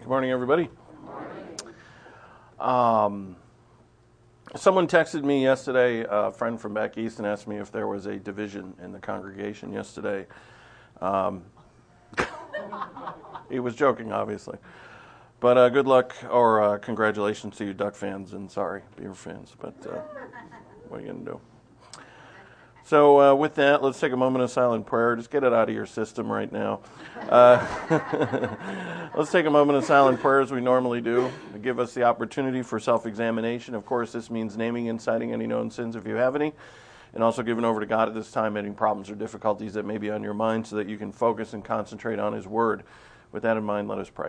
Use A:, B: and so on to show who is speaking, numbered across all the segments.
A: Good morning, everybody. Someone texted me yesterday, a friend from back east, and asked me if there was a division in the congregation yesterday. He was joking, obviously. But good luck or congratulations to you Duck fans and sorry, Beaver fans. But what are you going to do? So with that, let's take a moment of silent prayer. Just get it out of your system right now. Let's take a moment of silent prayer as we normally do to give us the opportunity for self-examination. Of course, this means naming and citing any known sins if you have any, and also giving over to God at this time any problems or difficulties that may be on your mind so that you can focus and concentrate on His Word. With that in mind, let us pray.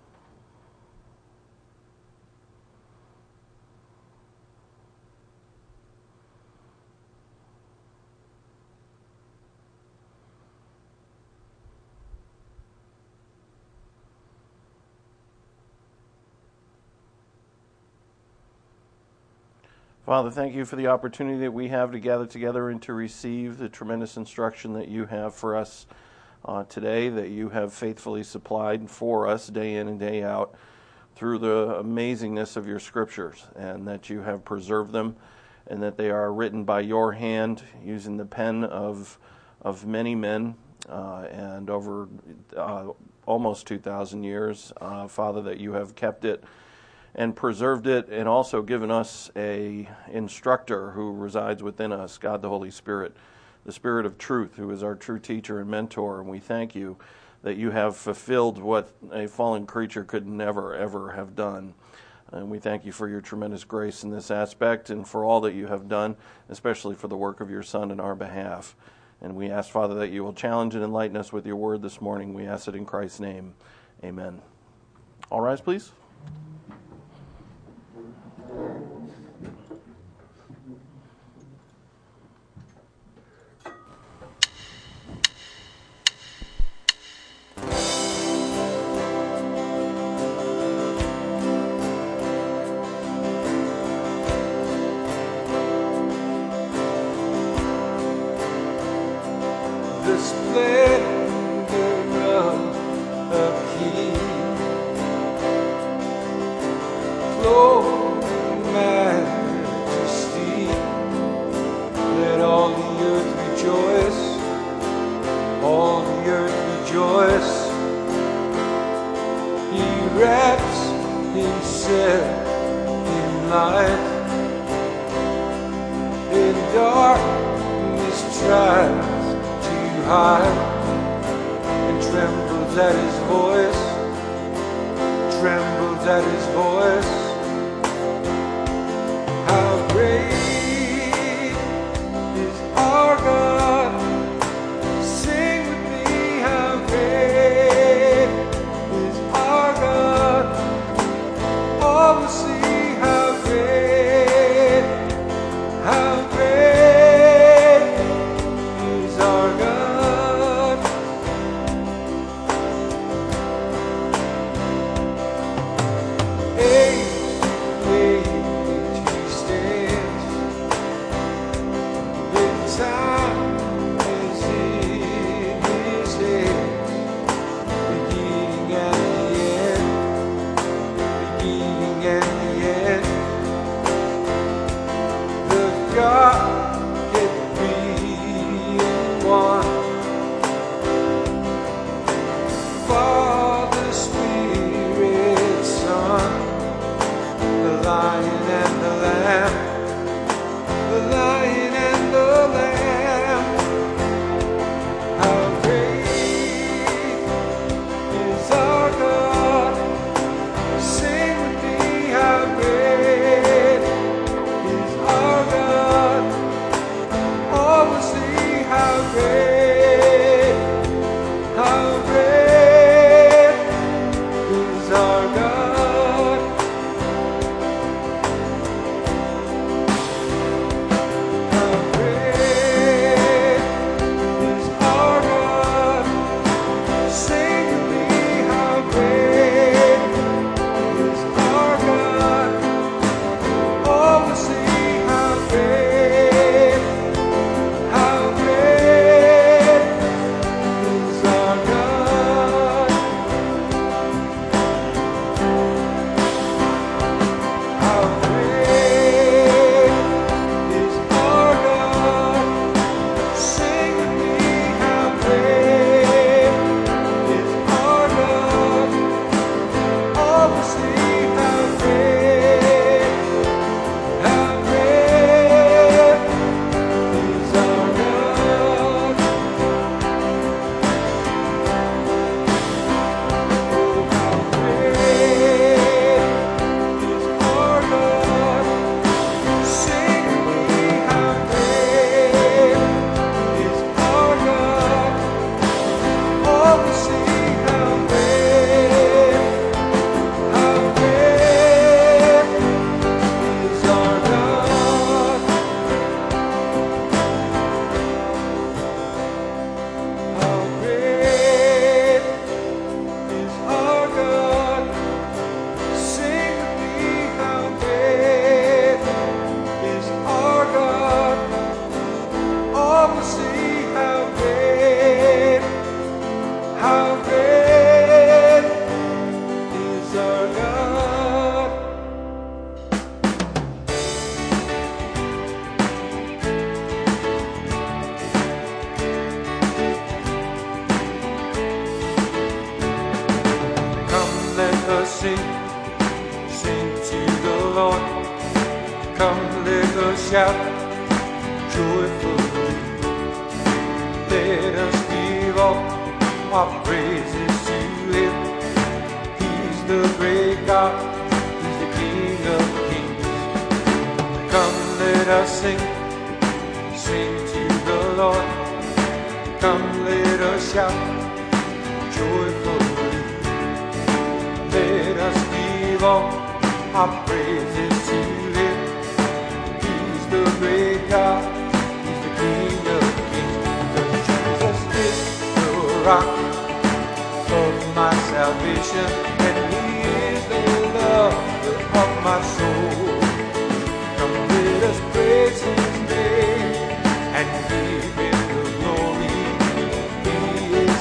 A: Father, thank you for the opportunity that we have to gather together and to receive the tremendous instruction that you have for us today, that you have faithfully supplied for us day in and day out through the amazingness of your scriptures, and that you have preserved them, and that they are written by your hand using the pen of many men and over almost 2,000 years. Father, that you have kept it and preserved it, and also given us a instructor who resides within us, God the Holy Spirit, the Spirit of truth, who is our true teacher and mentor. And we thank you that you have fulfilled what a fallen creature could never, ever have done. And we thank you for your tremendous grace in this aspect and for all that you have done, especially for the work of your Son in our behalf. And we ask, Father, that you will challenge and enlighten us with your word this morning. We ask it in Christ's name. Amen. All rise, please.
B: The splendor of the King, clothed in majesty. Let all the earth rejoice, all the earth rejoice. He wraps himself in light, in darkness tries high, and trembles at his voice, trembles at his voice. How great is our God? Sing with me, how great is our God? All will see how great, how great is our God. Ages us shout joyfully. Let us give all our praises to Him. He's the great God, He's the King of kings. Come, let us sing to the Lord. Come, let us shout joyfully. Let us give all our praises to Him. He's the great God, He's the King of kings. Because Jesus is the rock of my salvation, and He is the lover of my soul. Come, let us praise His name and give Him the glory. He is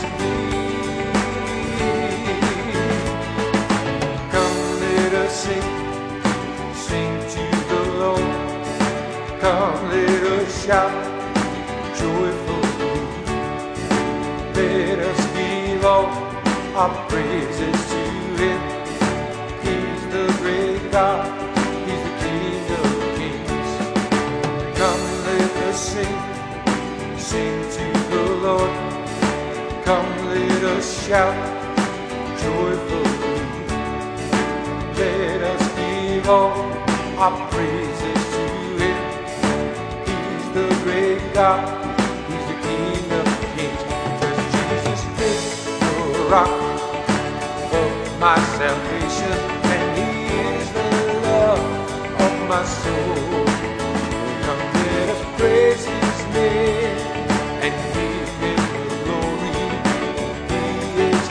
B: King. Come, let us sing to the Lord. Come, let us shout joyfully. Let us give all our praises to Him. He's the great God, He's the King of kings. Come, let us sing to the Lord. Come, let us shout joyfully. Let us give all our praises to Him. He's the great God, He's the King of kings. Because Jesus is the rock of my salvation, and He is the love of my soul. Come, let us praise His name and give Him the glory. He is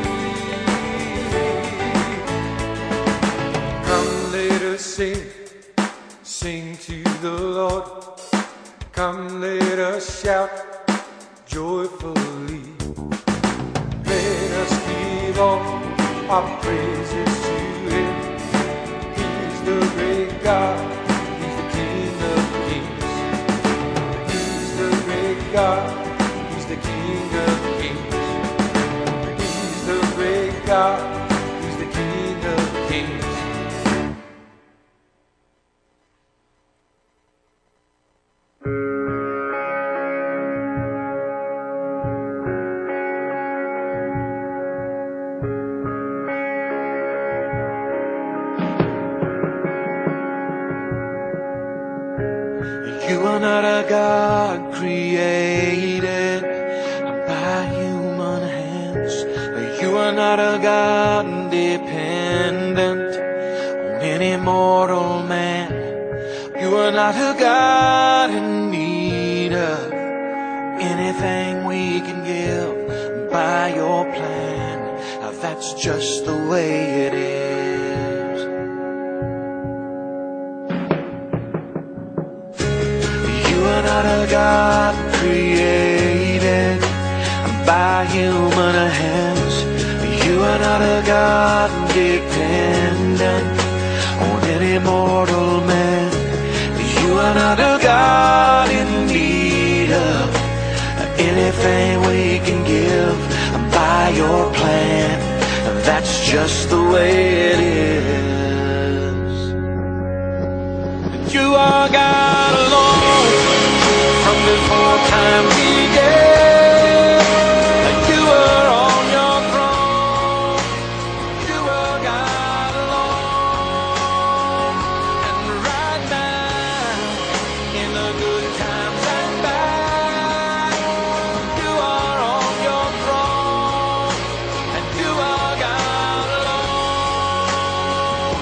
B: King. Come, let us sing to the Lord. Come, let us shout joyfully. Let us give all our praises to Him. He's the great God, He's the King of kings. He's the great God, He's the King of kings. He's the great God, He's the King of kings. You are not a God created by human hands. You are not a God dependent on any mortal man. You are not a God in need of anything we can give by your plan. That's just the way it is. You are not a God created by human hands. You are not a God dependent on any mortal man. You are not a God in need of anything we can give by your plan. That's just the way it is. You are God alone from before time began. You were on your throne. You are God alone. And right now, in the good times and bad, you are on your throne. And you are God alone.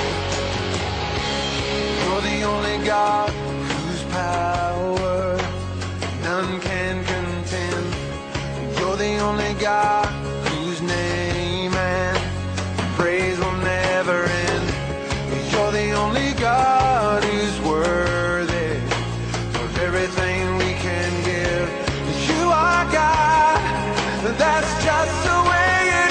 B: You're the only God whose power none can contend. You're the only God whose name and praise will never end. You're the only God who's worthy of everything we can give. You are God, that's just the way it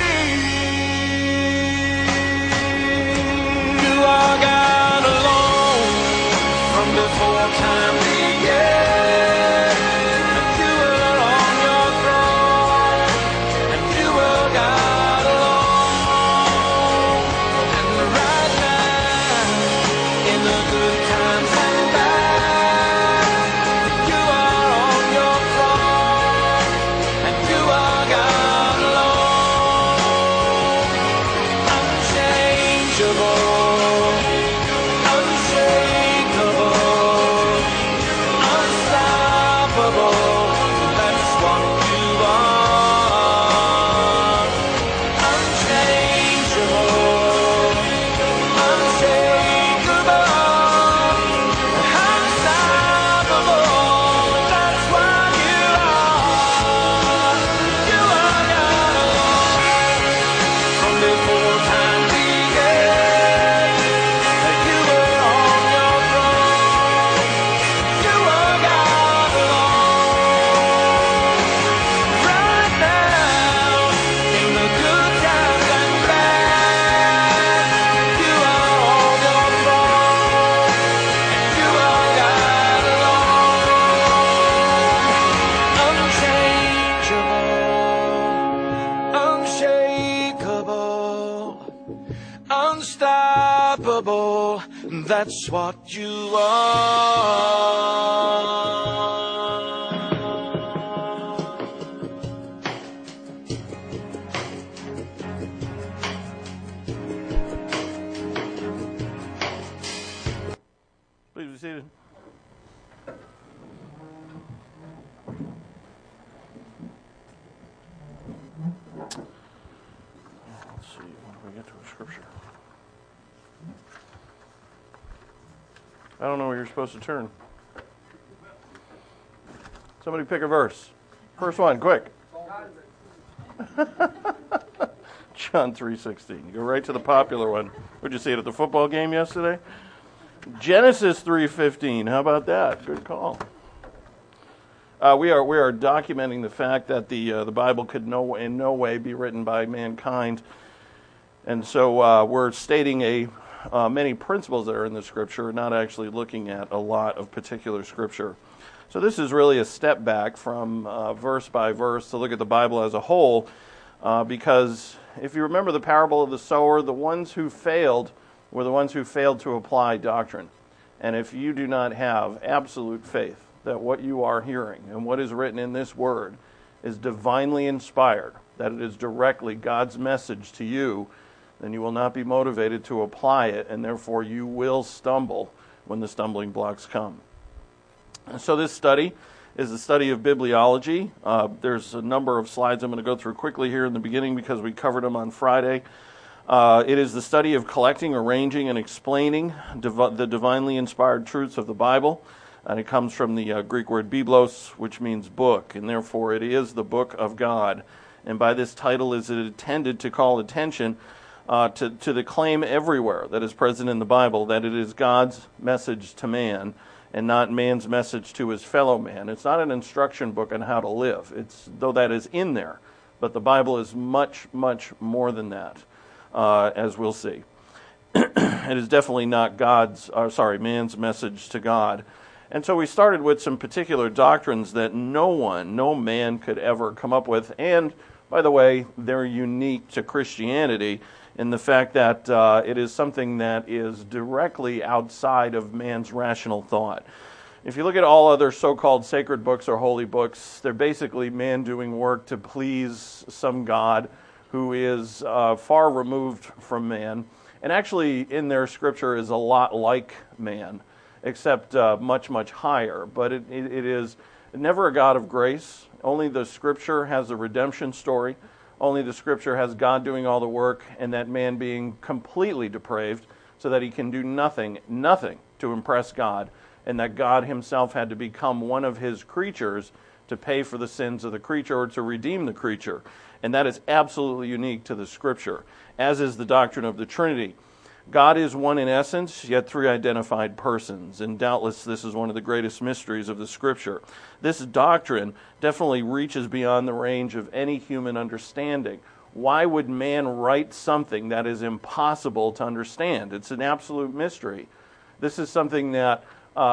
B: is. You are God alone from before time began. You were on your throne, and you were God alone. And right now, in the good times and bad, unstoppable, that's what you are.
A: Please be seated. Let's see, when do we get to a scripture? I don't know where you're supposed to turn. Somebody pick a verse. First one, quick. John 3:16. Go right to the popular one. Would you see it at the football game yesterday? Genesis 3:15. How about that? Good call. We are documenting the fact that the Bible could in no way be written by mankind, and so we're stating many principles that are in the Scripture, not actually looking at a lot of particular Scripture. So this is really a step back from verse by verse to look at the Bible as a whole, because if you remember the parable of the sower, the ones who failed were the ones who failed to apply doctrine. And if you do not have absolute faith that what you are hearing and what is written in this word is divinely inspired, that it is directly God's message to you, then you will not be motivated to apply it, and therefore you will stumble when the stumbling blocks come. And so this study is the study of bibliology. There's a number of slides I'm going to go through quickly here in the beginning because we covered them on Friday. It is the study of collecting, arranging, and explaining the divinely inspired truths of the Bible. And it comes from the Greek word biblos, which means book, and therefore it is the book of God. And by this title is it intended to call attention to the claim everywhere that is present in the Bible that it is God's message to man and not man's message to his fellow man. It's not an instruction book on how to live, though that is in there, but the Bible is much, much more than that, as we'll see. It is definitely not man's message to God. And so we started with some particular doctrines that no man could ever come up with. And, by the way, they're unique to Christianity in the fact that it is something that is directly outside of man's rational thought. If you look at all other so-called sacred books or holy books, they're basically man doing work to please some God who is far removed from man. And actually, in their scripture is a lot like man, except much, much higher. But it is never a God of grace. Only the Scripture has a redemption story. Only the Scripture has God doing all the work and that man being completely depraved so that he can do nothing to impress God, and that God himself had to become one of his creatures to pay for the sins of the creature or to redeem the creature. And that is absolutely unique to the Scripture, as is the doctrine of the Trinity. God is one in essence, yet three identified persons, and doubtless this is one of the greatest mysteries of the Scripture. This doctrine definitely reaches beyond the range of any human understanding. Why would man write something that is impossible to understand? It's an absolute mystery. This is something that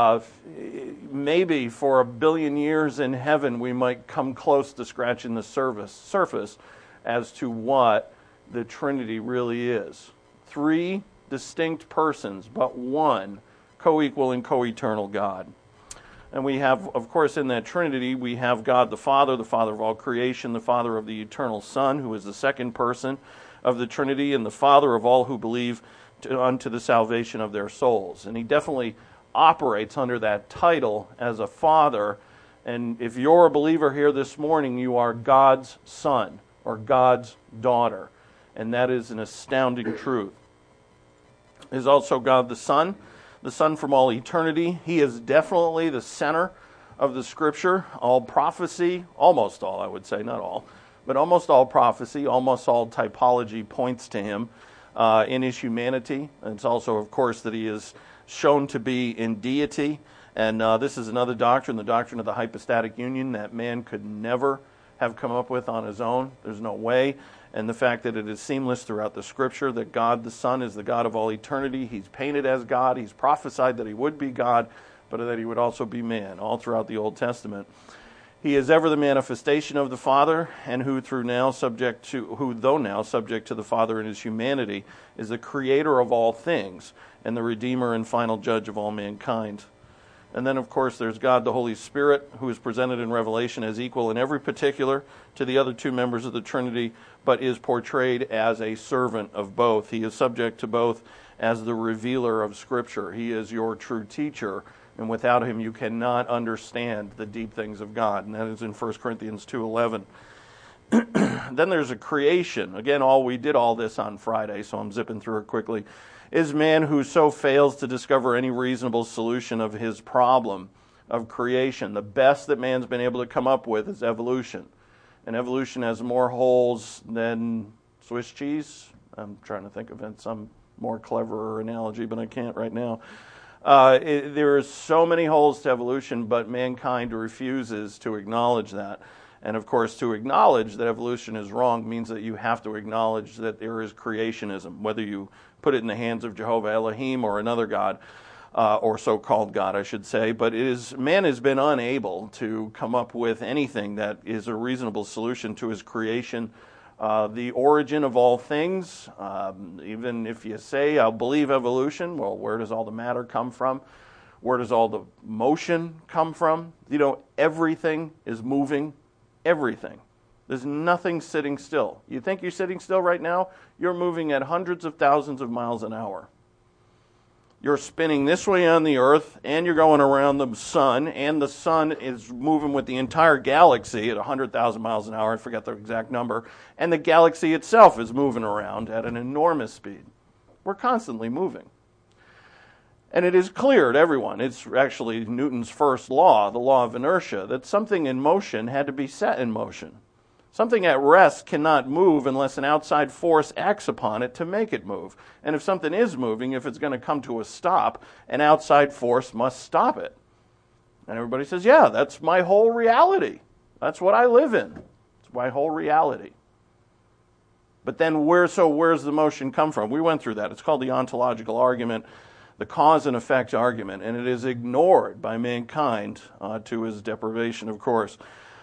A: maybe for 1 billion years in heaven we might come close to scratching the surface as to what the Trinity really is. Three distinct persons, but one co-equal and co-eternal God. And we have, of course, in that Trinity, we have God the Father of all creation, the Father of the eternal Son, who is the second person of the Trinity, and the Father of all who believe unto the salvation of their souls. And he definitely operates under that title as a Father. And if you're a believer here this morning, you are God's son or God's daughter. And that is an astounding truth. Is also God the Son from all eternity. He is definitely the center of the Scripture. All prophecy, almost all, I would say, not all, but almost all prophecy, almost all typology points to him in his humanity. And it's also, of course, that he is shown to be in deity. And this is another doctrine, the doctrine of the hypostatic union, that man could never have come up with on his own. There's no way. And the fact that it is seamless throughout the Scripture, that God the Son is the God of all eternity. He's painted as God. He's prophesied that he would be God, but that he would also be man, all throughout the Old Testament. He is ever the manifestation of the Father, and who though now subject to the Father in his humanity, is the creator of all things, and the Redeemer and final judge of all mankind. And then, of course, there's God the Holy Spirit, who is presented in Revelation as equal in every particular to the other two members of the Trinity, but is portrayed as a servant of both. He is subject to both as the revealer of Scripture. He is your true teacher, and without him you cannot understand the deep things of God. And that is in 1 Corinthians 2:11. Then there's a creation. Again, we did all this on Friday, so I'm zipping through it quickly. Is man who so fails to discover any reasonable solution of his problem of creation. The best that man's been able to come up with is evolution. And evolution has more holes than Swiss cheese. I'm trying to think of some more cleverer analogy, but I can't right now. There are so many holes to evolution, but mankind refuses to acknowledge that. And of course, to acknowledge that evolution is wrong means that you have to acknowledge that there is creationism, whether you put it in the hands of Jehovah Elohim or another God, or so-called God, I should say. But man has been unable to come up with anything that is a reasonable solution to his creation. The origin of all things, even if you say, I'll believe evolution, well, where does all the matter come from? Where does all the motion come from? Everything is moving. Everything. There's nothing sitting still. You think you're sitting still right now? You're moving at hundreds of thousands of miles an hour. You're spinning this way on the earth, and you're going around the sun, and the sun is moving with the entire galaxy at 100,000 miles an hour. I forget the exact number. And the galaxy itself is moving around at an enormous speed. We're constantly moving. And it is clear to everyone, it's actually Newton's first law, the law of inertia, that something in motion had to be set in motion. Something at rest cannot move unless an outside force acts upon it to make it move. And if something is moving, if it's going to come to a stop, an outside force must stop it. And everybody says, yeah, that's my whole reality. That's what I live in. It's my whole reality. But then where's the motion come from? We went through that. It's called the ontological argument, the cause and effect argument, and it is ignored by mankind to his deprivation, of course.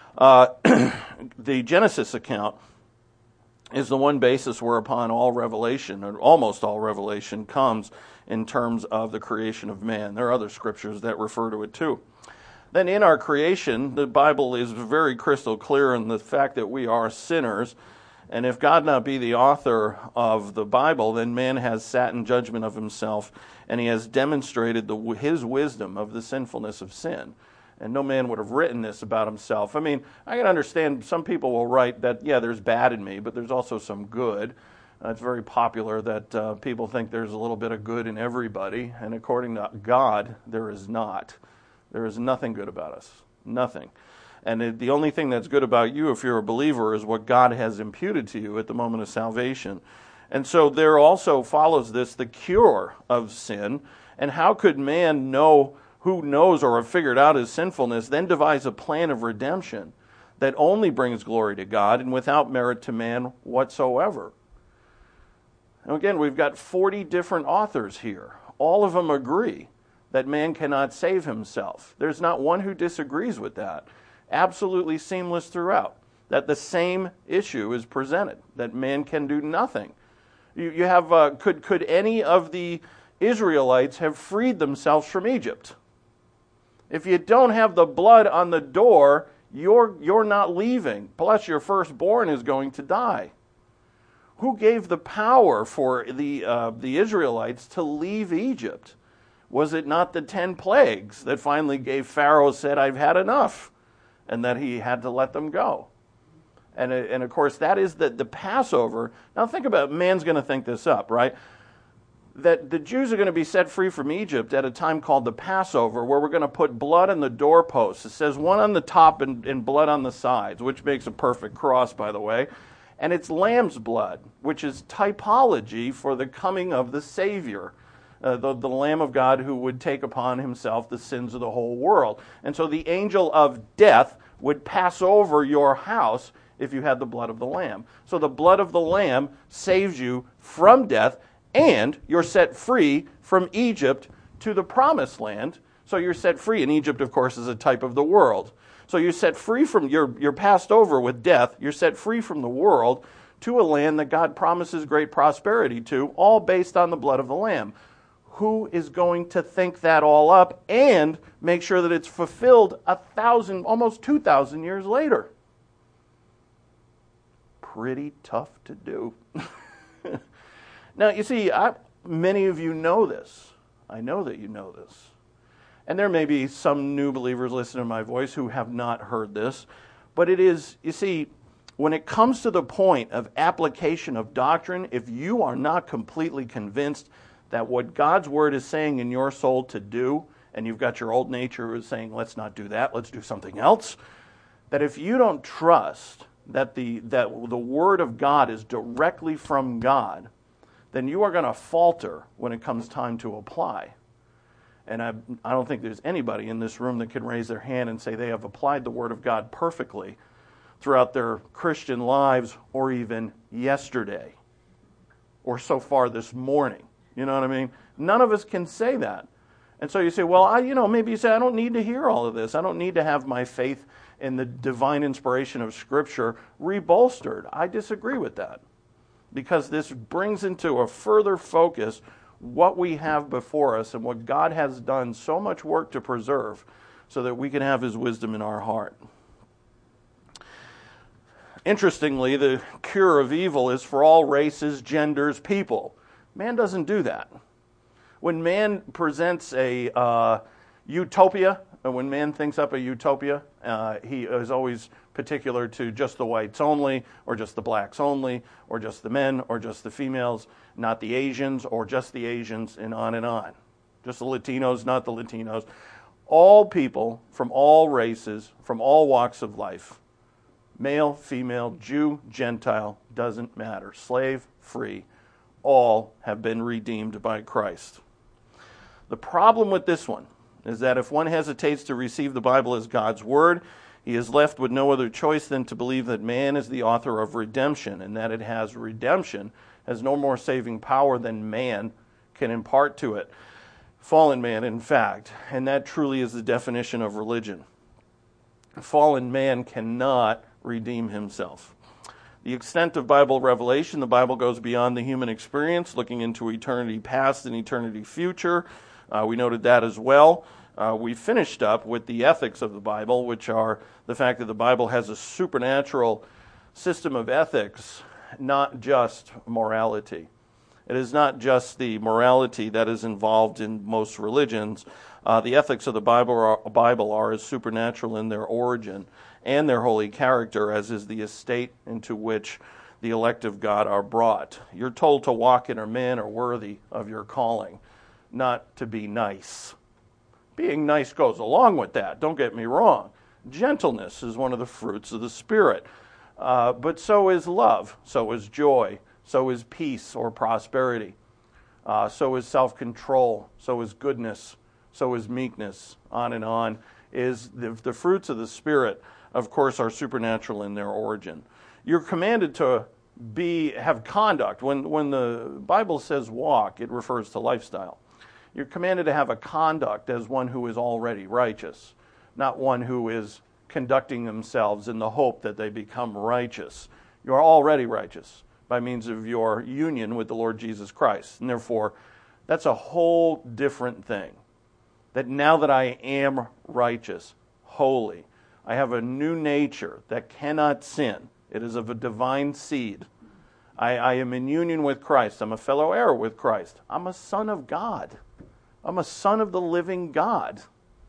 A: The Genesis account is the one basis whereupon all revelation, or almost all revelation, comes in terms of the creation of man. There are other scriptures that refer to it too. Then in our creation, the Bible is very crystal clear in the fact that we are sinners. And if God not be the author of the Bible, then man has sat in judgment of himself, and he has demonstrated his wisdom of the sinfulness of sin. And no man would have written this about himself. I mean, I can understand some people will write that, yeah, there's bad in me, but there's also some good. It's very popular that people think there's a little bit of good in everybody, and according to God, there is not. There is nothing good about us. Nothing. And the only thing that's good about you, if you're a believer, is what God has imputed to you at the moment of salvation. And so there also follows this the cure of sin. And how could man know, who knows or have figured out his sinfulness, then devise a plan of redemption that only brings glory to God and without merit to man whatsoever? Now again, we've got 40 different authors here. All of them agree that man cannot save himself. There's not one who disagrees with that. Absolutely seamless throughout, that the same issue is presented, that man can do nothing. You have could any of the Israelites have freed themselves from Egypt? If you don't have the blood on the door, you're not leaving. Plus, your firstborn is going to die. Who gave the power for the Israelites to leave Egypt? Was it not the 10 plagues that finally gave Pharaoh said, "I've had enough," and that he had to let them go? And of course, that is the Passover. Now think about it. Man's going to think this up, right? That the Jews are going to be set free from Egypt at a time called the Passover, where we're going to put blood on the doorposts. It says one on the top and blood on the sides, which makes a perfect cross, by the way. And it's lamb's blood, which is typology for the coming of the Savior, the Lamb of God who would take upon himself the sins of the whole world. And so the angel of death would pass over your house if you had the blood of the Lamb. So the blood of the Lamb saves you from death, and you're set free from Egypt to the promised land. So you're set free. And Egypt, of course, is a type of the world. So you're set free from, you're passed over with death, you're set free from the world to a land that God promises great prosperity to, all based on the blood of the Lamb. Who is going to think that all up and make sure that it's fulfilled 1,000, almost 2,000 years later? Pretty tough to do. Now, you see, many of you know this. I know that you know this. And there may be some new believers listening to my voice who have not heard this. But it is, you see, when it comes to the point of application of doctrine, if you are not completely convinced that what God's Word is saying in your soul to do, and you've got your old nature who is saying, let's not do that, let's do something else, that if you don't trust that the Word of God is directly from God, then you are going to falter when it comes time to apply. And I don't think there's anybody in this room that can raise their hand and say they have applied the Word of God perfectly throughout their Christian lives, or even yesterday, or so far this morning. You know what I mean? None of us can say that. And so you say, well, maybe you say, I don't need to hear all of this. I don't need to have my faith in the divine inspiration of Scripture rebolstered. I disagree with that, because this brings into a further focus what we have before us and what God has done so much work to preserve so that we can have His wisdom in our heart. Interestingly, the cure of evil is for all races, genders, people. Man doesn't do that. When man presents a utopia, when man thinks up a utopia, he is always particular to just the whites only, or just the blacks only, or just the men, or just the females, not the Asians, or just the Asians, and on and on. Just the Latinos, not the Latinos. All people from all races, from all walks of life, male, female, Jew, Gentile, doesn't matter. Slave, free, all have been redeemed by Christ. The problem with this one is that if one hesitates to receive the Bible as God's Word, he is left with no other choice than to believe that man is the author of redemption, and that it has redemption, has no more saving power than man can impart to it. Fallen man, in fact, and that truly is the definition of religion. Fallen man cannot redeem himself. The extent of Bible revelation, the Bible goes beyond the human experience, looking into eternity past and eternity future. We noted that as well. We finished up with the ethics of the Bible, which are the fact that the Bible has a supernatural system of ethics, not just morality. It is not just the morality that is involved in most religions. The ethics of the Bible are as supernatural in their origin and their holy character as is the estate into which the elect of God are brought. You're told to walk in a manner worthy of your calling, not to be nice. Being nice goes along with that, don't get me wrong. Gentleness is one of the fruits of the Spirit. But so is love, so is joy, so is peace or prosperity, so is self-control, so is goodness, so is meekness, on and on. Is the fruits of the Spirit, of course, are supernatural in their origin. You're commanded to have conduct. When the Bible says walk, it refers to lifestyle. You're commanded to have a conduct as one who is already righteous, not one who is conducting themselves in the hope that they become righteous. You are already righteous by means of your union with the Lord Jesus Christ. And therefore, that's a whole different thing. That now that I am righteous, holy, I have a new nature that cannot sin. It is of a divine seed. I am in union with Christ. I'm a fellow heir with Christ. I'm a son of God. I'm a son of the living God.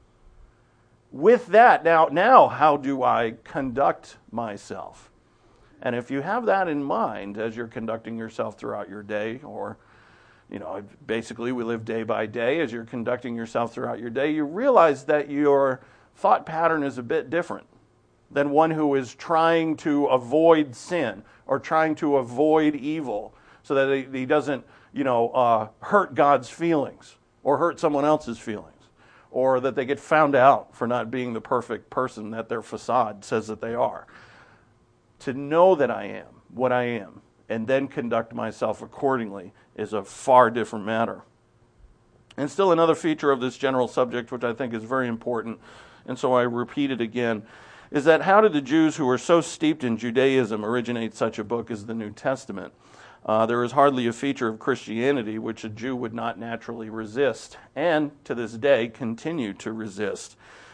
A: With that, now how do I conduct myself? And if you have that in mind as you're conducting yourself throughout your day, or, basically we live day by day, as you're conducting yourself throughout your day, you realize that your thought pattern is a bit different than one who is trying to avoid sin or trying to avoid evil so that he doesn't, hurt God's feelings or hurt someone else's feelings, or that they get found out for not being the perfect person that their facade says that they are. To know that I am what I am and then conduct myself accordingly is a far different matter. And still another feature of this general subject, which I think is very important, and so I repeat it again, is that how did the Jews who were so steeped in Judaism originate such a book as the New Testament? There is hardly a feature of Christianity which a Jew would not naturally resist, and to this day continue to resist.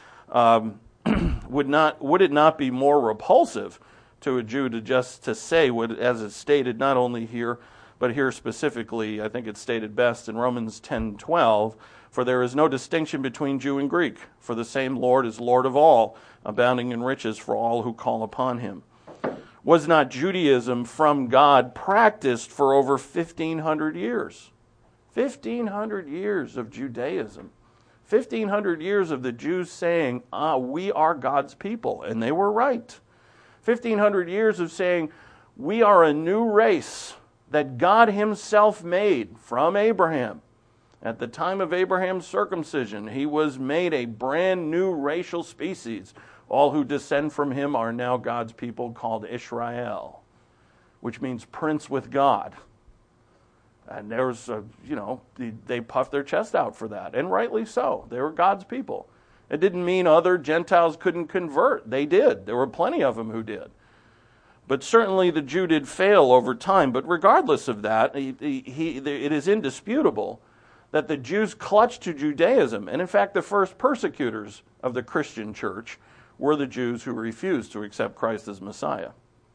A: Would it not be more repulsive to a Jew to say what, as it's stated not only here, but here specifically, I think it's stated best in Romans 10:12, for there is no distinction between Jew and Greek, for the same Lord is Lord of all, abounding in riches for all who call upon him. Was not Judaism from God practiced for over 1,500 years? 1,500 years of Judaism. 1,500 years of the Jews saying, we are God's people, and they were right. 1,500 years of saying, we are a new race that God himself made from Abraham. At the time of Abraham's circumcision, he was made a brand new racial species. All who descend from him are now God's people, called Israel, which means prince with God. And there's, they puffed their chest out for that, and rightly so. They were God's people. It didn't mean other Gentiles couldn't convert. They did. There were plenty of them who did. But certainly the Jew did fail over time. But regardless of that, it is indisputable that the Jews clutched to Judaism. And in fact, the first persecutors of the Christian church were the Jews who refused to accept Christ as Messiah.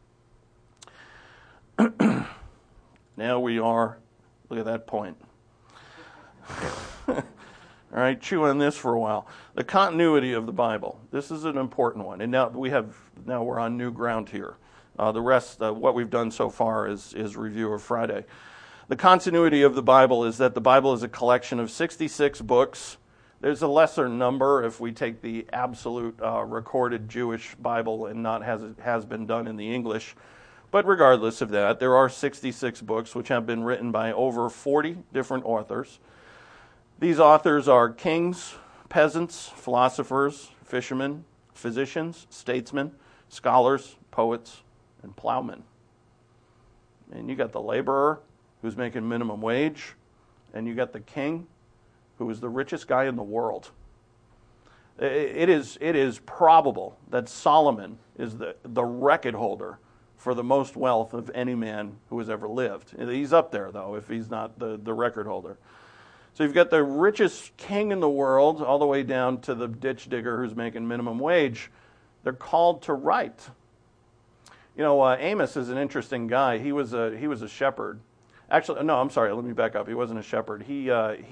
A: Now we are, look at that point. All right, chew on this for a while. The continuity of the Bible. This is an important one. And now we're on new ground here. The rest, what we've done so far is review of Friday. The continuity of the Bible is that the Bible is a collection of 66 books. There's a lesser number if we take the absolute recorded Jewish Bible and not as it has been done in the English. But regardless of that, there are 66 books which have been written by over 40 different authors. These authors are kings, peasants, philosophers, fishermen, physicians, statesmen, scholars, poets, and plowmen. And you got the laborer who's making minimum wage, and you got the king who is the richest guy in the world. It is probable that Solomon is the record holder for the most wealth of any man who has ever lived. He's up there, though, if he's not the record holder. So you've got the richest king in the world, all the way down to the ditch digger who's making minimum wage. They're called to write. Amos is an interesting guy. He was a shepherd. Actually, no, I'm sorry. Let me back up. He wasn't a shepherd. He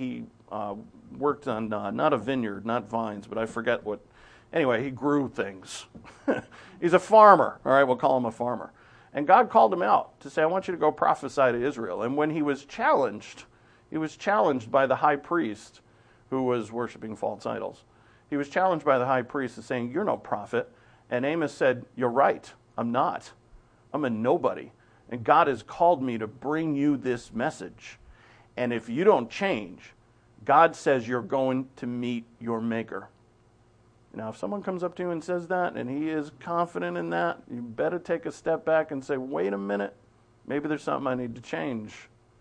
A: worked on not a vineyard, not vines, but I forget what. Anyway, he grew things. He's a farmer. All right, we'll call him a farmer. And God called him out to say, I want you to go prophesy to Israel. And when he was challenged by the high priest who was worshiping false idols. He was challenged by the high priest as saying, you're no prophet. And Amos said, you're right. I'm not. I'm a nobody. And God has called me to bring you this message. And if you don't change, God says you're going to meet your maker. Now, if someone comes up to you and says that, and he is confident in that, you better take a step back and say, wait a minute, maybe there's something I need to change.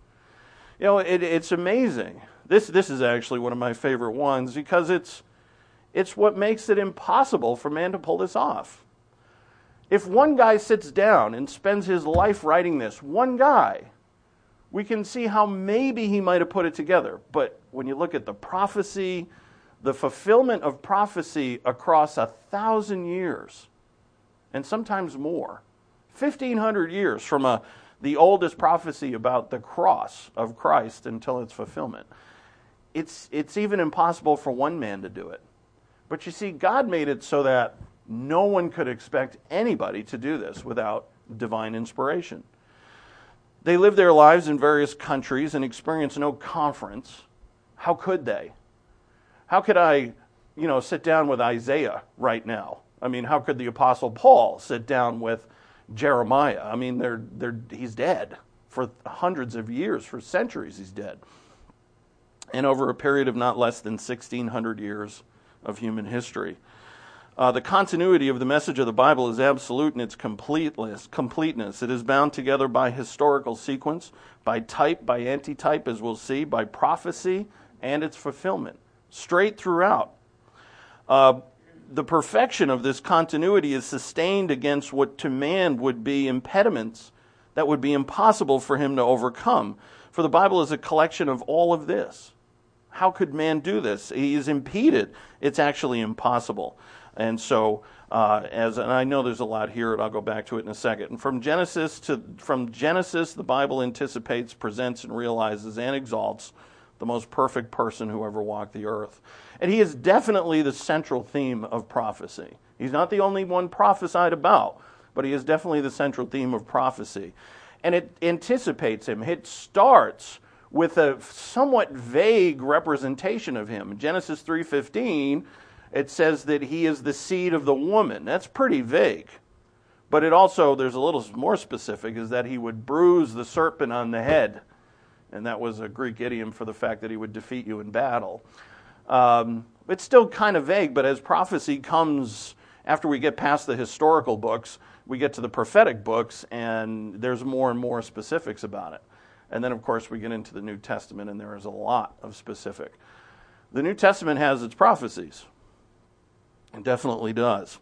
A: It's amazing. This is actually one of my favorite ones because it's what makes it impossible for man to pull this off. If one guy sits down and spends his life writing this, one guy, we can see how maybe he might have put it together. But when you look at the prophecy, the fulfillment of prophecy across 1,000 years, and sometimes more, 1,500 years from the oldest prophecy about the cross of Christ until its fulfillment, it's even impossible for one man to do it. But you see, God made it so that no one could expect anybody to do this without divine inspiration. They lived their lives in various countries and experienced no conference. How could they? How could I, sit down with Isaiah right now? I mean, how could the Apostle Paul sit down with Jeremiah? I mean, he's dead for hundreds of years, for centuries he's dead. And over a period of not less than 1,600 years of human history. The continuity of the message of the Bible is absolute in its completeness. It is bound together by historical sequence, by type, by antitype, as we'll see, by prophecy and its fulfillment, straight throughout. the perfection of this continuity is sustained against what to man would be impediments that would be impossible for him to overcome. For the Bible is a collection of all of this. How could man do this? He is impeded. It's actually impossible. And so, and I know there's a lot here, and I'll go back to it in a second. And from Genesis, the Bible anticipates, presents, and realizes and exalts the most perfect person who ever walked the earth. And he is definitely the central theme of prophecy. He's not the only one prophesied about, but he is definitely the central theme of prophecy. And it anticipates him. It starts with a somewhat vague representation of him. In Genesis 3:15, it says that he is the seed of the woman. That's pretty vague. But it also, there's a little more specific, is that he would bruise the serpent on the head. And that was a Greek idiom for the fact that he would defeat you in battle. It's still kind of vague, but as prophecy comes, after we get past the historical books, we get to the prophetic books, and there's more and more specifics about it. And then, of course, we get into the New Testament, and there is a lot of specific. The New Testament has its prophecies. It definitely does.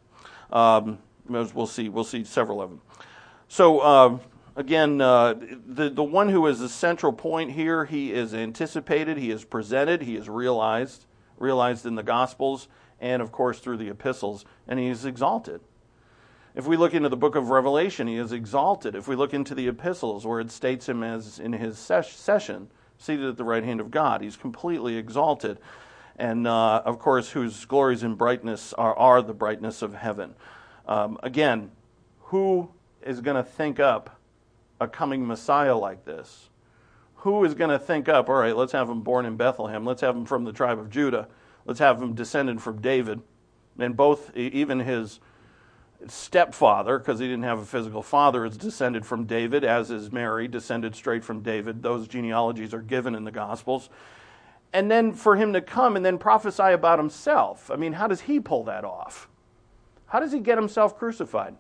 A: We'll see several of them. So, again, the one who is the central point here, he is anticipated, he is presented, he is realized in the Gospels, and, of course, through the epistles, and he is exalted. If we look into the book of Revelation, he is exalted. If we look into the epistles, where it states him as in his session, seated at the right hand of God, he's completely exalted. And, of course, whose glories and brightness are the brightness of heaven. Again, who is going to think up a coming Messiah like this? Who is going to think up, all right, let's have him born in Bethlehem. Let's have him from the tribe of Judah. Let's have him descended from David. And both, even his stepfather, because he didn't have a physical father, is descended from David, as is Mary, descended straight from David. Those genealogies are given in the Gospels. And then for him to come and then prophesy about himself. I mean, how does he pull that off? How does he get himself crucified?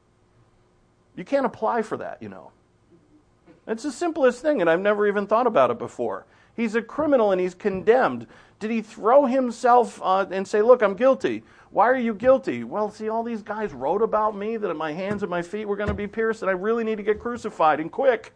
A: You can't apply for that, you know. It's the simplest thing, and I've never even thought about it before. He's a criminal and he's condemned. Did he throw himself and say, look, I'm guilty? Why are you guilty? Well, see, all these guys wrote about me that my hands and my feet were going to be pierced and I really need to get crucified and quick.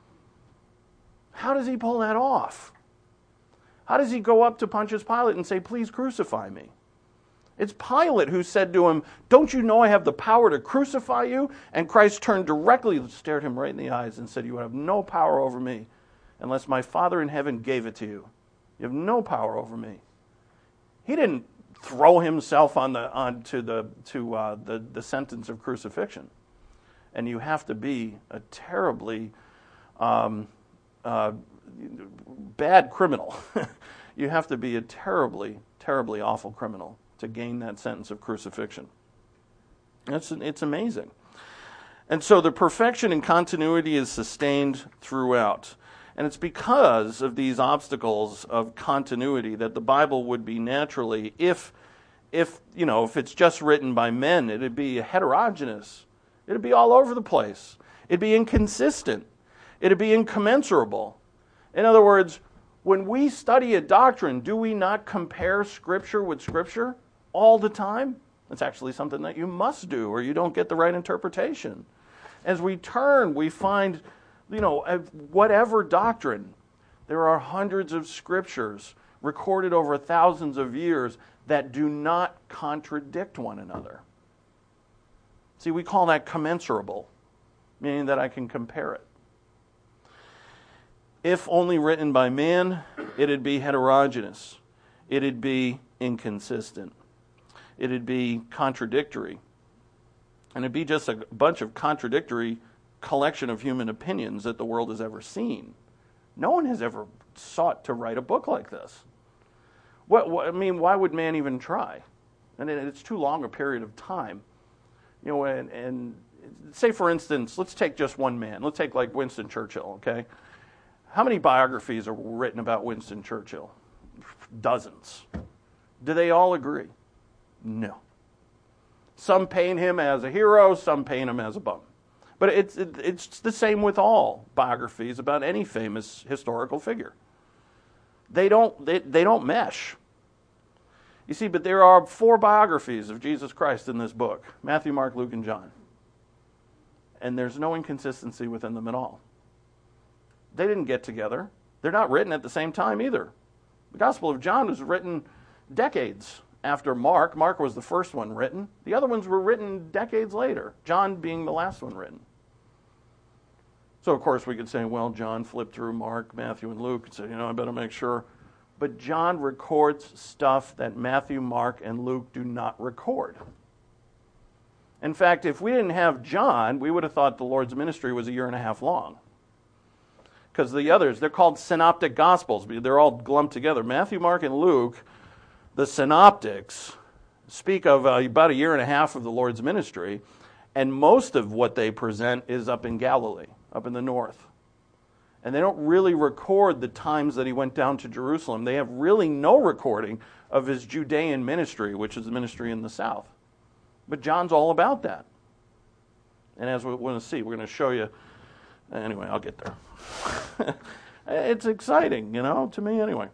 A: How does he pull that off? How does he go up to Pontius Pilate and say, please crucify me? It's Pilate who said to him, don't you know I have the power to crucify you? And Christ turned directly, stared him right in the eyes and said, you have no power over me unless my Father in heaven gave it to you. You have no power over me. He didn't throw himself onto the sentence of crucifixion. And you have to be a terribly bad criminal. You have to be a terribly, terribly awful criminal to gain that sentence of crucifixion. It's amazing. And so the perfection and continuity is sustained throughout. And it's because of these obstacles of continuity that the Bible would be naturally, if it's just written by men, it'd be heterogeneous. It'd be all over the place. It'd be inconsistent. It'd be incommensurable. In other words, when we study a doctrine, do we not compare Scripture with Scripture all the time? It's actually something that you must do, or you don't get the right interpretation. As we turn, we find, whatever doctrine, there are hundreds of Scriptures recorded over thousands of years that do not contradict one another. See, we call that commensurable, meaning that I can compare it. If only written by man, it'd be heterogeneous. It'd be inconsistent. It'd be contradictory. And it'd be just a bunch of contradictory collection of human opinions that the world has ever seen. No one has ever sought to write a book like this. Why would man even try? And it's too long a period of time. And say, for instance, let's take just one man. Let's take like Winston Churchill, okay? How many biographies are written about Winston Churchill? Dozens. Do they all agree? No. Some paint him as a hero, some paint him as a bum. But it's the same with all biographies about any famous historical figure. They don't mesh. You see, but there are 4 biographies of Jesus Christ in this book: Matthew, Mark, Luke, and John. And there's no inconsistency within them at all. They didn't get together. They're not written at the same time either. The Gospel of John was written decades after Mark. Mark was the first one written. The other ones were written decades later, John being the last one written. So, of course, we could say, well, John flipped through Mark, Matthew, and Luke and said, I better make sure. But John records stuff that Matthew, Mark, and Luke do not record. In fact, if we didn't have John, we would have thought the Lord's ministry was 1.5 years long. Because the others, they're called synoptic gospels. They're all lumped together. Matthew, Mark, and Luke, the synoptics, speak of about 1.5 years of the Lord's ministry, and most of what they present is up in Galilee, up in the north. And they don't really record the times that he went down to Jerusalem. They have really no recording of his Judean ministry, which is the ministry in the south. But John's all about that. And as we're going to see, we're going to show you. Anyway, I'll get there. It's exciting, to me anyway.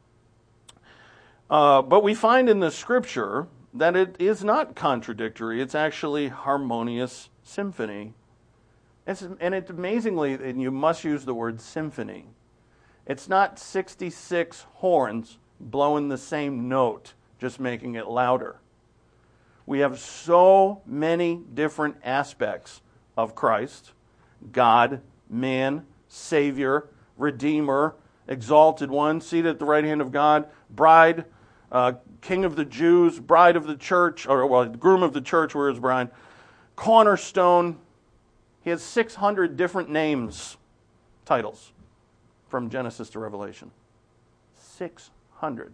A: But we find in the Scripture that it is not contradictory. It's actually harmonious symphony. And it's amazingly, and you must use the word symphony. It's not 66 horns blowing the same note, just making it louder. We have so many different aspects of Christ: God, man, Savior, Redeemer, Exalted One, seated at the right hand of God, Bride, King of the Jews, Bride of the church, groom of the church, where is bride, Cornerstone. He has 600 different names, titles, from Genesis to Revelation. 600.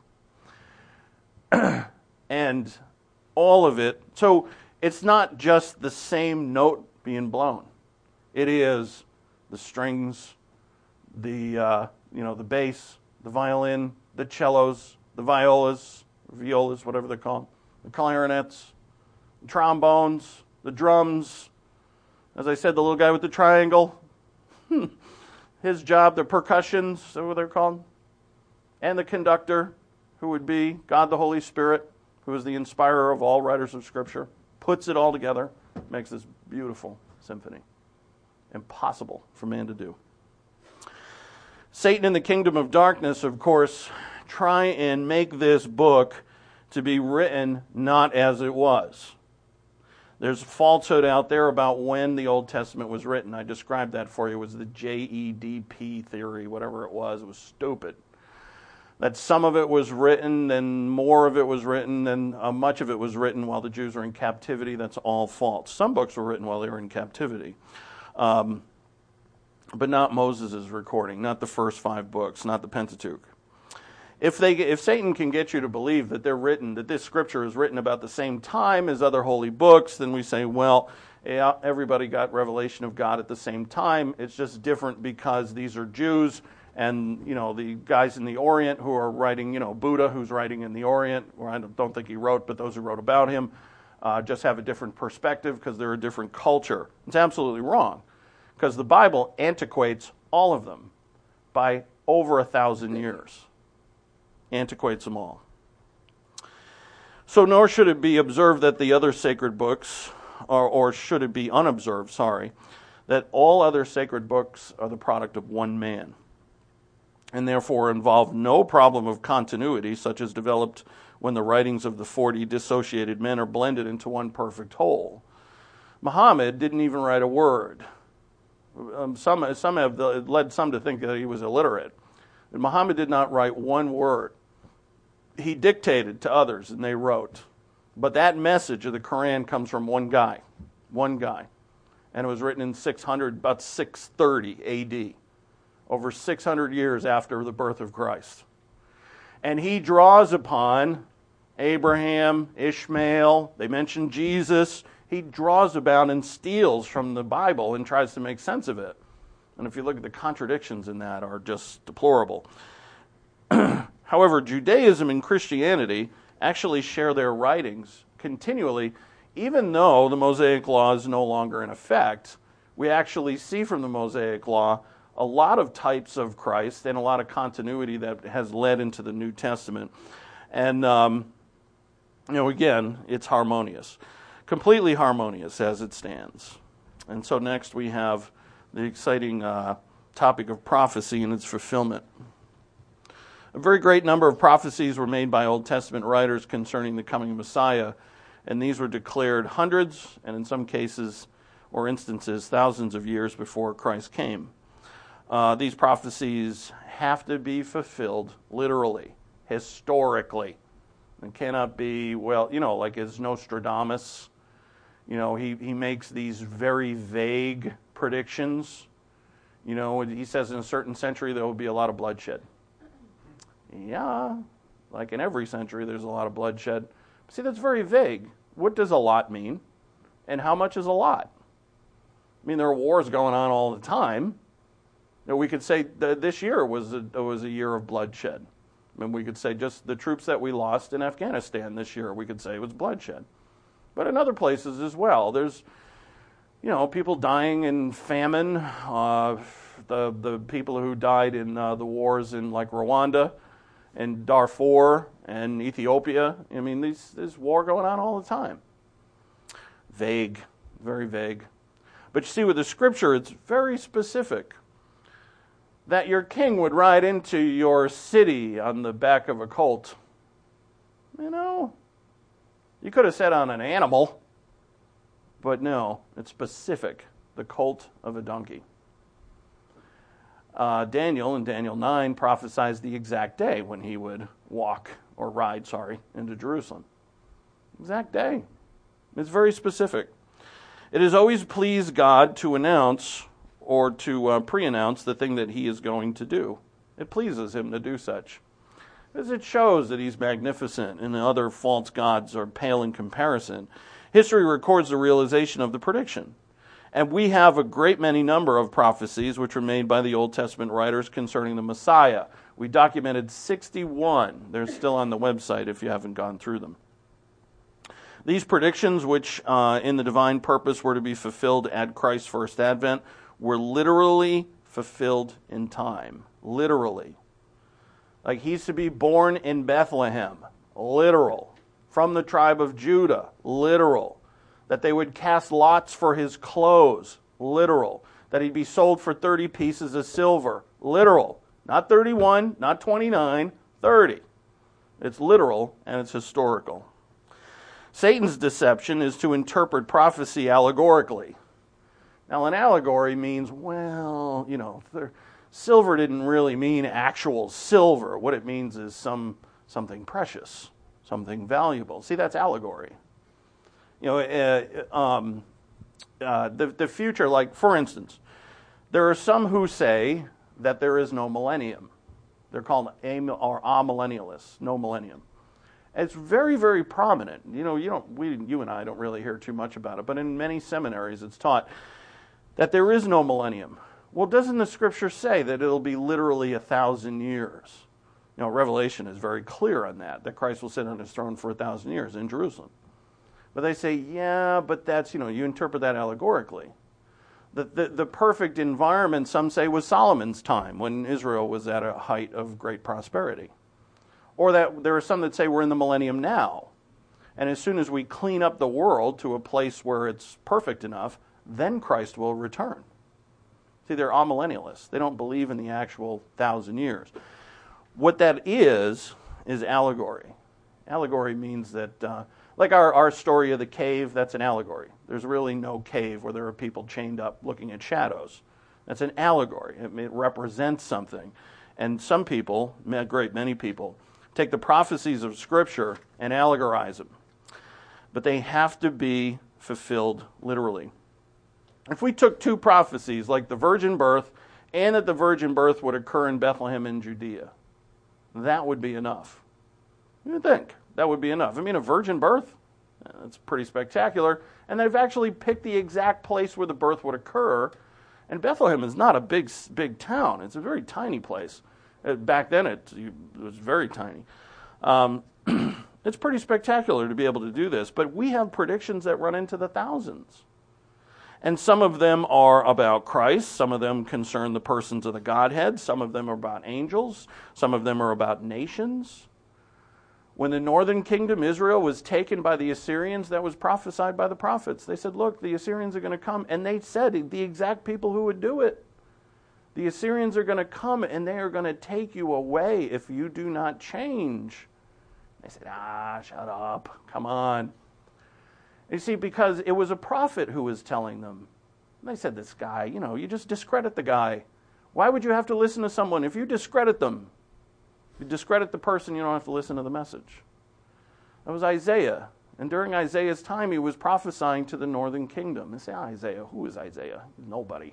A: And all of it, so it's not just the same note being blown. It is the strings, the bass, the violin, the cellos, the violas, whatever they're called, the clarinets, the trombones, the drums. As I said, the little guy with the triangle, his job, the percussions, is that what they're called? And the conductor, who would be God the Holy Spirit, who is the inspirer of all writers of Scripture, puts it all together, makes this beautiful symphony. Impossible for man to do. Satan and the kingdom of darkness, of course, try and make this book to be written not as it was. There's falsehood out there about when the Old Testament was written. I described that for you. It was the JEDP theory, whatever it was. It was stupid. That some of it was written, and more of it was written, and much of it was written while the Jews were in captivity. That's all false. Some books were written while they were in captivity. But not Moses' recording, not the first 5 books, not the Pentateuch. If Satan can get you to believe that that this Scripture is written about the same time as other holy books, then we say, well, yeah, everybody got revelation of God at the same time. It's just different because these are Jews, and the guys in the Orient who are writing, Buddha, who's writing in the Orient, or I don't think he wrote, but those who wrote about him just have a different perspective because they're a different culture. It's absolutely wrong, because the Bible antiquates all of them by over 1,000 years. Antiquates them all. So nor should it be observed that the other sacred books, or should it be unobserved, that all other sacred books are the product of one man, and therefore involve no problem of continuity, such as developed when the writings of the 40 dissociated men are blended into one perfect whole. Muhammad didn't even write a word. Some have led some to think that he was illiterate. But Muhammad did not write one word. He dictated to others, and they wrote. But that message of the Quran comes from one guy. And it was written in about 630 A.D., over 600 years after the birth of Christ. And he draws upon Abraham, Ishmael, they mention Jesus. He draws about and steals from the Bible and tries to make sense of it. And if you look at the contradictions in that, are just deplorable. However, Judaism and Christianity actually share their writings continually. Even though the Mosaic Law is no longer in effect, we actually see from the Mosaic Law a lot of types of Christ and a lot of continuity that has led into the New Testament. And Again, it's harmonious. Completely harmonious as it stands. And so next we have the exciting topic of prophecy and its fulfillment. A very great number of prophecies were made by Old Testament writers concerning the coming Messiah, and these were declared hundreds, and in some cases or instances, thousands of years before Christ came. These prophecies have to be fulfilled literally, historically. It cannot be, like as Nostradamus, he makes these very vague predictions. He says in a certain century there will be a lot of bloodshed. Yeah, like in every century there's a lot of bloodshed. See, that's very vague. What does a lot mean? And how much is a lot? I mean, there are wars going on all the time. We could say that this year was a year of bloodshed. I mean, we could say just the troops that we lost in Afghanistan this year, we could say it was bloodshed. But in other places as well, there's, people dying in famine. The people who died in the wars in like Rwanda and Darfur and Ethiopia. I mean, there's war going on all the time. Vague, very vague. But you see, with the Scripture, it's very specific. That your king would ride into your city on the back of a colt. You could have said on an animal, but no, it's specific. The colt of a donkey. Daniel, in Daniel 9, prophesies the exact day when he would ride into Jerusalem. Exact day. It's very specific. It has always pleased God to announce or to pre-announce the thing that he is going to do. It pleases him to do such, as it shows that he's magnificent and the other false gods are pale in comparison. History records the realization of the prediction. And we have a great many number of prophecies which were made by the Old Testament writers concerning the Messiah. We documented 61. They're still on the website if you haven't gone through them. These predictions, which in the divine purpose were to be fulfilled at Christ's first advent, were literally fulfilled in time. Literally. Like he's to be born in Bethlehem. Literal. From the tribe of Judah. Literal. That they would cast lots for his clothes. Literal. That he'd be sold for 30 pieces of silver. Literal. Not 31, not 29, 30. It's literal and it's historical. Satan's deception is to interpret prophecy allegorically. Now, an allegory means, silver didn't really mean actual silver. What it means is something precious, something valuable. See, that's allegory. The future, like, for instance, there are some who say that there is no millennium. They're called amillennialists, no millennium. It's very, very prominent. You and I don't really hear too much about it, but in many seminaries it's taught that there is no millennium. Well, doesn't the Scripture say that it'll be literally 1,000 years? Revelation is very clear on that Christ will sit on his throne for 1,000 years in Jerusalem. But they say, yeah, but that's, you interpret that allegorically. The perfect environment, some say, was Solomon's time when Israel was at a height of great prosperity. Or that there are some that say we're in the millennium now. And as soon as we clean up the world to a place where it's perfect enough, then Christ will return. See, they're amillennialists. They don't believe in the actual 1,000 years. What that is allegory. Allegory means that, like our story of the cave, that's an allegory. There's really no cave where there are people chained up looking at shadows. That's an allegory. It represents something. And some people, a great many people, take the prophecies of Scripture and allegorize them. But they have to be fulfilled literally. If we took two prophecies, like the virgin birth and that the virgin birth would occur in Bethlehem in Judea, that would be enough. You think that would be enough? I mean, a virgin birth, that's pretty spectacular. And they've actually picked the exact place where the birth would occur. And Bethlehem is not a big town. It's a very tiny place. Back then, it was very tiny. It's pretty spectacular to be able to do this. But we have predictions that run into the thousands. And some of them are about Christ. Some of them concern the persons of the Godhead. Some of them are about angels. Some of them are about nations. When the northern kingdom, Israel, was taken by the Assyrians, that was prophesied by the prophets. They said, look, the Assyrians are going to come. And they said, the exact people who would do it. The Assyrians are going to come and they are going to take you away if you do not change. They said, shut up. Come on. You see, because it was a prophet who was telling them. And they said, this guy, you just discredit the guy. Why would you have to listen to someone? If you discredit them, you discredit the person, you don't have to listen to the message. That was Isaiah. And during Isaiah's time, he was prophesying to the northern kingdom. They say, Isaiah, who is Isaiah? Nobody.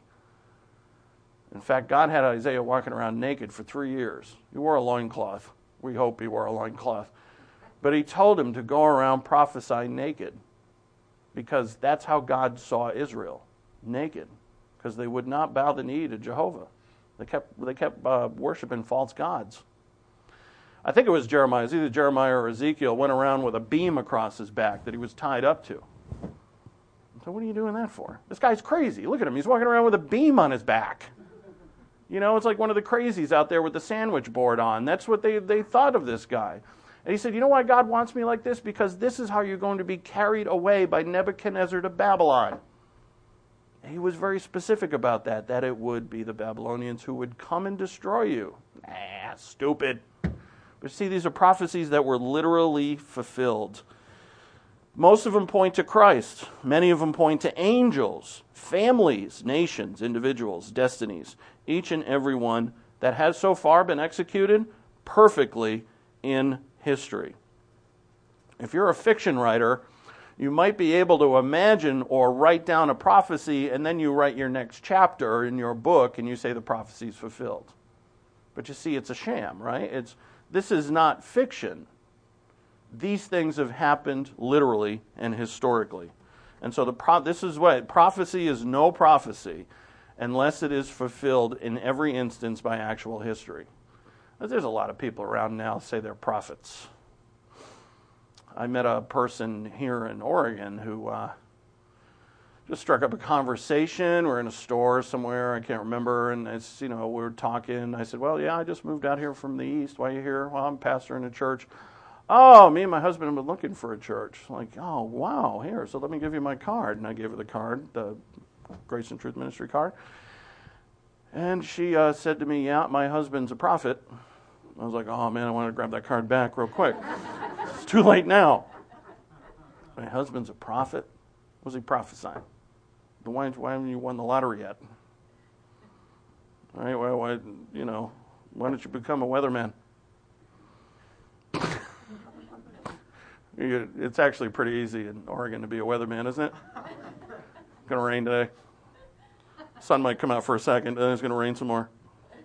A: In fact, God had Isaiah walking around naked for 3 years. He wore a loincloth. We hope he wore a loincloth. But he told him to go around prophesying naked, because that's how God saw Israel, naked, because they would not bow the knee to Jehovah. They kept worshiping false gods. I think it was Jeremiah. It was either Jeremiah or Ezekiel went around with a beam across his back that he was tied up to. So what are you doing that for? This guy's crazy. Look at him. He's walking around with a beam on his back. It's like one of the crazies out there with the sandwich board on. That's what they thought of this guy. And he said, you know why God wants me like this? Because this is how you're going to be carried away by Nebuchadnezzar to Babylon. And he was very specific about that it would be the Babylonians who would come and destroy you. Stupid. But see, these are prophecies that were literally fulfilled. Most of them point to Christ. Many of them point to angels, families, nations, individuals, destinies. Each and every one that has so far been executed perfectly in history. If you're a fiction writer, you might be able to imagine or write down a prophecy, and then you write your next chapter in your book and you say the prophecy is fulfilled. But you see, it's a sham, right? This is not fiction. These things have happened literally and historically. And so this is what prophecy is: no prophecy unless it is fulfilled in every instance by actual history. There's a lot of people around now say they're prophets. I met a person here in Oregon who just struck up a conversation. We're in a store somewhere, I can't remember, and we were talking. I said, well, yeah, I just moved out here from the east. Why are you here? Well, I'm pastoring a church. Oh, me and my husband have been looking for a church. Like, oh, wow, here, so let me give you my card. And I gave her the card, the Grace and Truth Ministry card. And she said to me, yeah, my husband's a prophet. I was like, oh, man, I want to grab that card back real quick. It's too late now. My husband's a prophet? What was he prophesying? Why haven't you won the lottery yet? All right, why don't you become a weatherman? It's actually pretty easy in Oregon to be a weatherman, isn't it? It's going to rain today. Sun might come out for a second, then it's going to rain some more.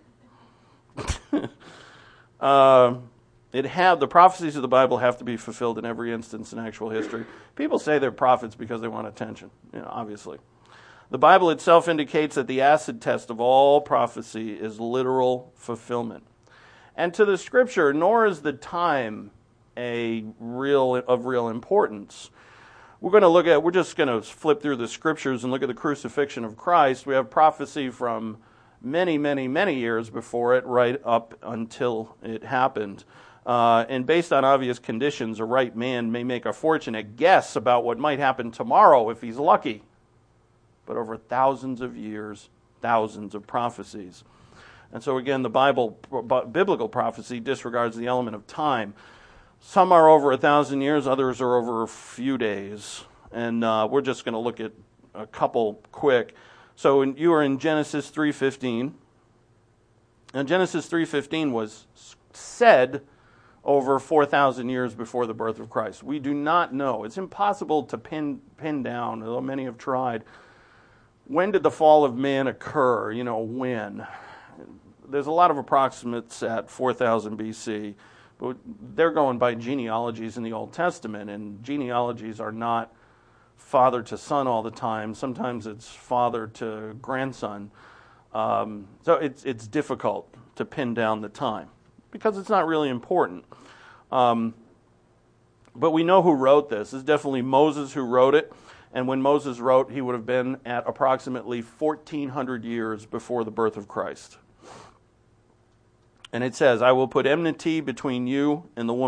A: The prophecies of the Bible have to be fulfilled in every instance in actual history. People say they're prophets because they want attention, obviously. The Bible itself indicates that the acid test of all prophecy is literal fulfillment. And to the Scripture, nor is the time of real importance. We're just going to flip through the Scriptures and look at the crucifixion of Christ. We have prophecy from many, many, many years before it, right up until it happened. And based on obvious conditions, a right man may make a fortunate guess about what might happen tomorrow if he's lucky. But over thousands of years, thousands of prophecies. And so again, the biblical prophecy disregards the element of time. Some are over 1,000 years, others are over a few days. And we're just going to look at a couple quick. So you are in Genesis 3:15. And Genesis 3:15 was said over 4,000 years before the birth of Christ. We do not know. It's impossible to pin down, although many have tried. When did the fall of man occur? When? There's a lot of approximates at 4,000 BC, but they're going by genealogies in the Old Testament, and genealogies are not father to son all the time. Sometimes it's father to grandson. So it's difficult to pin down the time because it's not really important. But we know who wrote this. It's definitely Moses who wrote it. And when Moses wrote, he would have been at approximately 1,400 years before the birth of Christ. And it says, I will put enmity between you and the woman,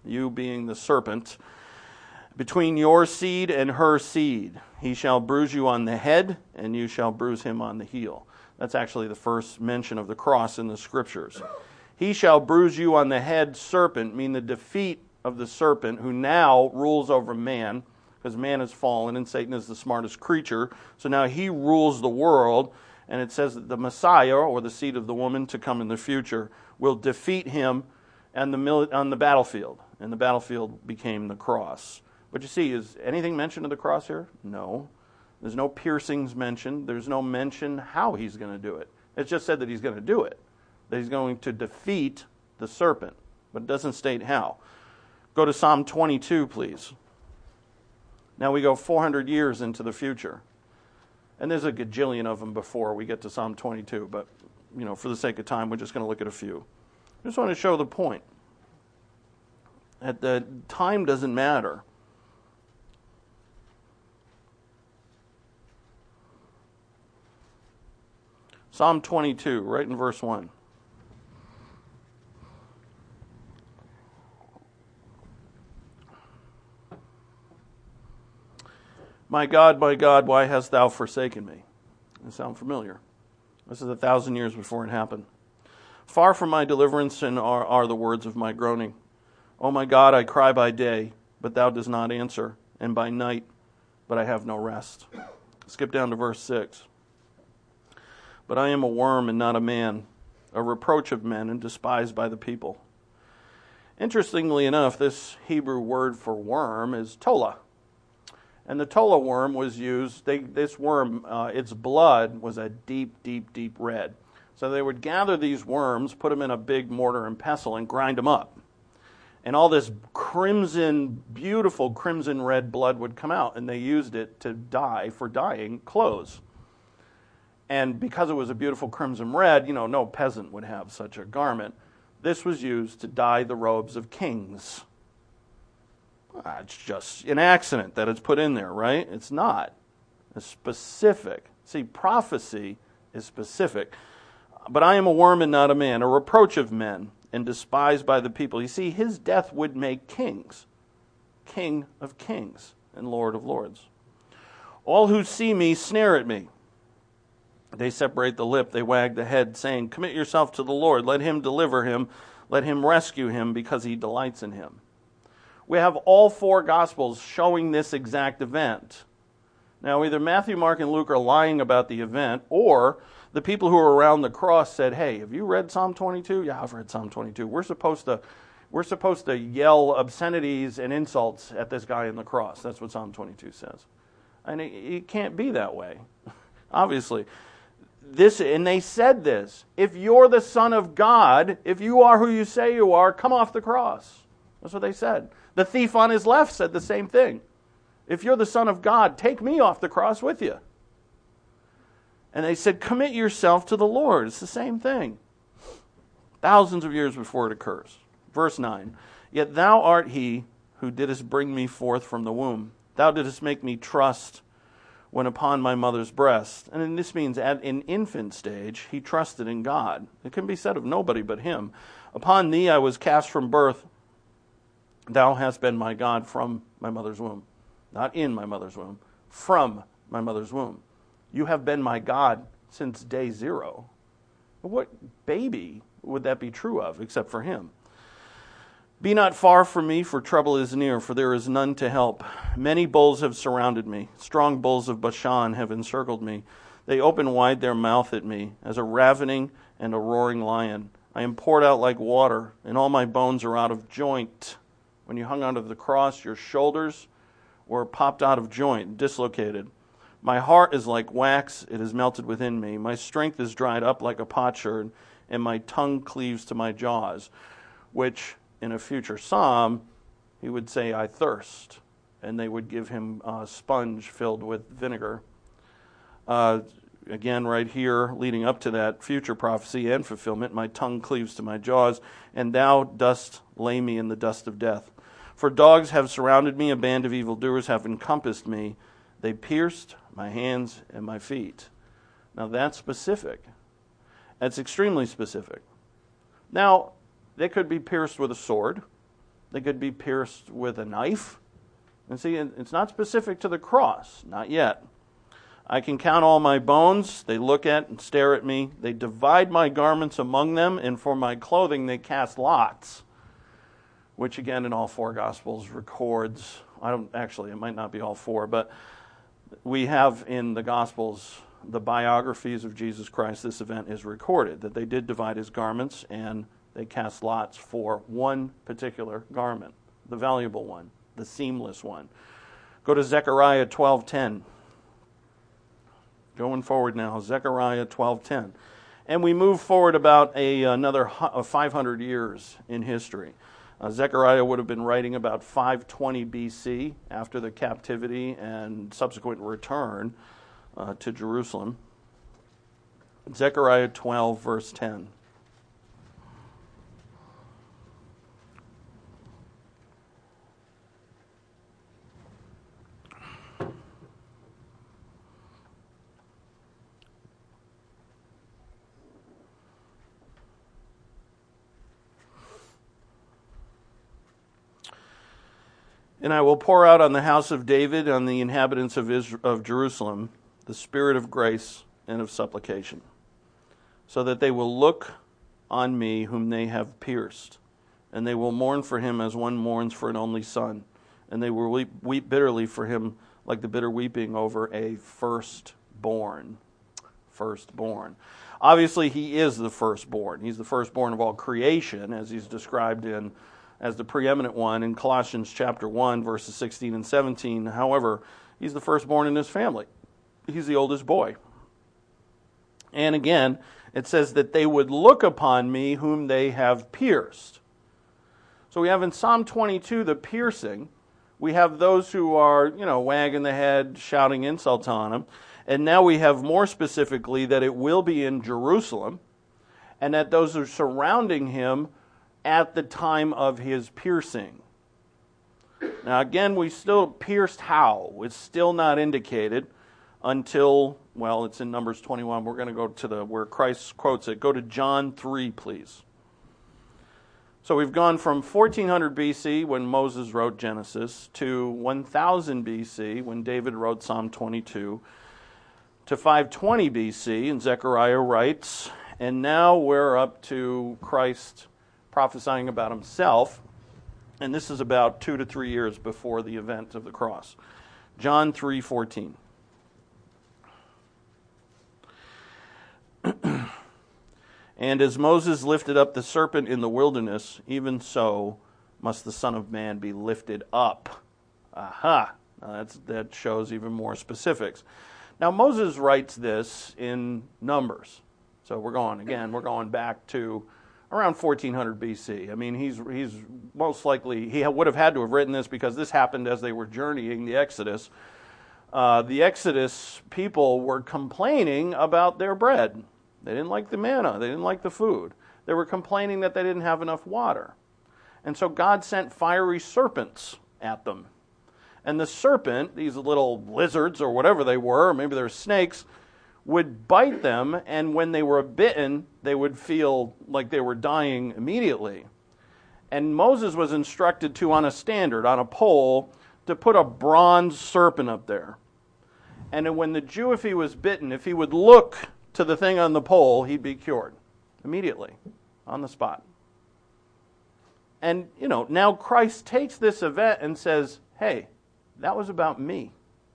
A: you being the serpent, between your seed and her seed. He shall bruise you on the head, and you shall bruise him on the heel. That's actually the first mention of the cross in the Scriptures. He shall bruise you on the head, serpent, mean the defeat of the serpent, who now rules over man, because man has fallen and Satan is the smartest creature. So now he rules the world, and it says that the Messiah, or the seed of the woman to come in the future, will defeat him on the battlefield. And the battlefield became the cross. But you see, is anything mentioned of the cross here? No. There's no piercings mentioned. There's no mention how he's going to do it. It's just said that he's going to do it, that he's going to defeat the serpent, but it doesn't state how. Go to Psalm 22, please. Now we go 400 years into the future. And there's a gajillion of them before we get to Psalm 22, but for the sake of time, we're just going to look at a few. I just want to show the point. That the time doesn't matter. Psalm 22, right in verse 1. My God, why hast thou forsaken me? Does that sound familiar? This is 1,000 years before it happened. Far from my deliverance are the words of my groaning. O my God, I cry by day, but thou dost not answer, and by night, but I have no rest. Skip down to verse 6. But I am a worm and not a man, a reproach of men and despised by the people. Interestingly enough, this Hebrew word for worm is tola. And the tola worm was used, this worm, its blood was a deep, deep, deep red. So they would gather these worms, put them in a big mortar and pestle, and grind them up. And all this crimson, beautiful crimson red blood would come out, and they used it to dye for dyeing clothes. And because it was a beautiful crimson red, no peasant would have such a garment. This was used to dye the robes of kings. It's just an accident that it's put in there, right? It's not. It's specific. See, prophecy is specific. But I am a worm and not a man, a reproach of men, and despised by the people. You see, his death would make kings, King of kings and Lord of lords. All who see me snare at me. They separate the lip, they wag the head, saying, commit yourself to the Lord, let him deliver him, let him rescue him, because he delights in him. We have all four Gospels showing this exact event. Now, either Matthew, Mark, and Luke are lying about the event, or the people who were around the cross said, hey, have you read Psalm 22? Yeah, I've read Psalm 22. We're supposed to yell obscenities and insults at this guy on the cross. That's what Psalm 22 says. And it can't be that way, obviously. And they said this, if you're the Son of God, if you are who you say you are, come off the cross. That's what they said. The thief on his left said the same thing. If you're the Son of God, take me off the cross with you. And they said, commit yourself to the Lord. It's the same thing. Thousands of years before it occurs. Verse 9, yet thou art he who didst bring me forth from the womb. Thou didst make me trust when upon my mother's breast. And this means at an infant stage, he trusted in God. It can be said of nobody but him. Upon thee I was cast from birth. Thou hast been my God from my mother's womb. Not in my mother's womb. From my mother's womb. You have been my God since day zero. What baby would that be true of except for him? Be not far from me, for trouble is near, for there is none to help. Many bulls have surrounded me. Strong bulls of Bashan have encircled me. They open wide their mouth at me, as a ravening and a roaring lion. I am poured out like water, and all my bones are out of joint. When you hung onto the cross, your shoulders were popped out of joint, dislocated. My heart is like wax, it is melted within me. My strength is dried up like a potsherd, and my tongue cleaves to my jaws, which in a future psalm, he would say, I thirst. And they would give him a sponge filled with vinegar. Again, right here, leading up to that future prophecy and fulfillment, my tongue cleaves to my jaws, and thou dost lay me in the dust of death. For dogs have surrounded me, a band of evildoers have encompassed me. They pierced my hands and my feet. Now that's specific. That's extremely specific. Now, they could be pierced with a sword. They could be pierced with a knife. And see, it's not specific to the cross, not yet. I can count all my bones. They look at and stare at me. They divide my garments among them, and for my clothing they cast lots, which again in all four Gospels records, it might not be all four, but we have in the Gospels, the biographies of Jesus Christ, this event is recorded, that they did divide his garments and they cast lots for one particular garment, the valuable one, the seamless one. Go to Zechariah 12:10. Going forward now, Zechariah 12:10. And we move forward about another 500 years in history. Zechariah would have been writing about 520 BC after the captivity and subsequent return to Jerusalem. Zechariah 12, verse 10. And I will pour out on the house of David, on the inhabitants of Jerusalem, the spirit of grace and of supplication, so that they will look on me whom they have pierced, and they will mourn for him as one mourns for an only son, and they will weep bitterly for him like the bitter weeping over a firstborn. Firstborn. Obviously, he is the firstborn. He's the firstborn of all creation, as he's described as the preeminent one in Colossians chapter 1, verses 16 and 17. However, he's the firstborn in his family. He's the oldest boy. And again, it says that they would look upon me whom they have pierced. So we have in Psalm 22 the piercing. We have those who are, wagging the head, shouting insults on him. And now we have more specifically that it will be in Jerusalem, and that those who are surrounding him at the time of his piercing. Now again, we still pierced how? It's still not indicated until, it's in Numbers 21. We're going to go to where Christ quotes it. Go to John 3, please. So we've gone from 1400 BC when Moses wrote Genesis to 1000 BC when David wrote Psalm 22 to 520 BC and Zechariah writes, and now we're up to Christ prophesying about himself, and this is about 2 to 3 years before the event of the cross. John 3:14. And as Moses lifted up the serpent in the wilderness, even so must the Son of Man be lifted up. Aha! Now that shows even more specifics. Now Moses writes this in Numbers. So we're going back to around 1400 BC. I mean, he's most likely, he would have had to have written this because this happened as they were journeying the Exodus. The Exodus people were complaining about their bread. They didn't like the manna. They didn't like the food. They were complaining that they didn't have enough water. And so God sent fiery serpents at them. And the serpent, these little lizards or whatever they were, or maybe they were snakes, would bite them, and when they were bitten, they would feel like they were dying immediately. And Moses was instructed to, on a standard, on a pole, to put a bronze serpent up there. And when the Jew, if he was bitten, if he would look to the thing on the pole, he'd be cured immediately, on the spot. And, now Christ takes this event and says, hey, that was about me.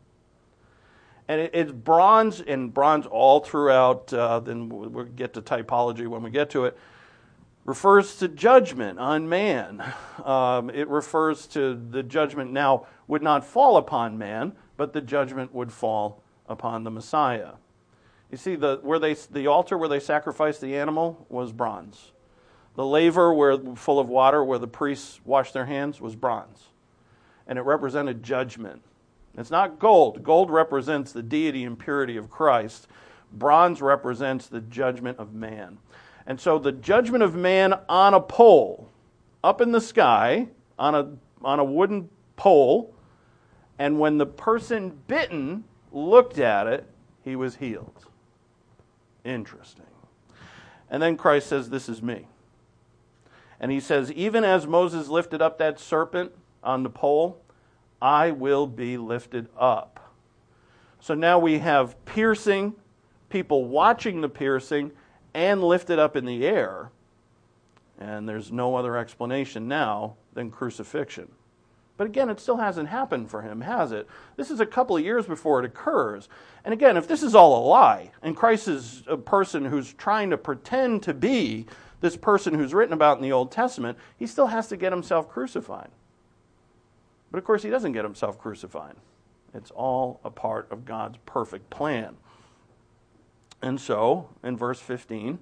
A: And it's bronze, and bronze all throughout, then we'll get to typology when we get to it, refers to judgment on man. It refers to the judgment now would not fall upon man, but the judgment would fall upon the Messiah. You see, the altar where they sacrificed the animal was bronze. The laver full of water where the priests washed their hands was bronze. And it represented judgment. It's not gold. Gold represents the deity and purity of Christ. Bronze represents the judgment of man. And so the judgment of man on a pole, up in the sky, on a wooden pole, and when the person bitten looked at it, he was healed. Interesting. And then Christ says, this is me. And he says, even as Moses lifted up that serpent on the pole, I will be lifted up. So now we have piercing, people watching the piercing, and lifted up in the air. And there's no other explanation now than crucifixion. But again, it still hasn't happened for him, has it? This is a couple of years before it occurs. And again, if this is all a lie, and Christ is a person who's trying to pretend to be this person who's written about in the Old Testament, he still has to get himself crucified. But of course, he doesn't get himself crucified. It's all a part of God's perfect plan. And so, in verse 15,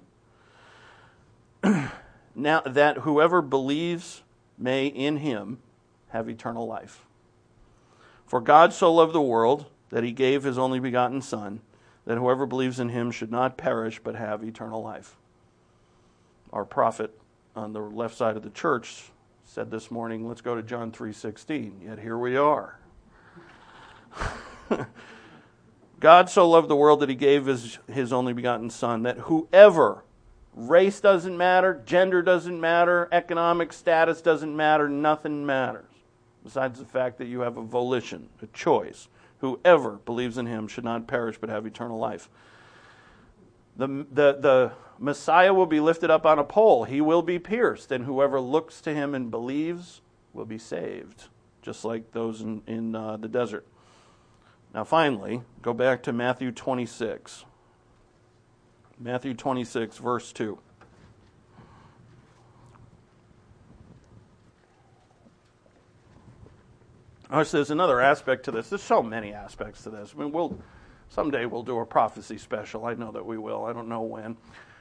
A: now that whoever believes may in him have eternal life. For God so loved the world that he gave his only begotten Son, that whoever believes in him should not perish but have eternal life. Our prophet on the left side of the church said this morning, let's go to John 3:16. Yet here we are. God so loved the world that he gave his only begotten Son, that whoever, race doesn't matter, gender doesn't matter, economic status doesn't matter, nothing matters. Besides the fact that you have a volition, a choice. Whoever believes in him should not perish but have eternal life. The Messiah will be lifted up on a pole. He will be pierced, and whoever looks to him and believes will be saved, just like those in the desert. Now finally, go back to Matthew 26. Matthew 26, verse 2. There's another aspect to this. There's so many aspects to this. I mean, someday we'll do a prophecy special. I know that we will. I don't know when.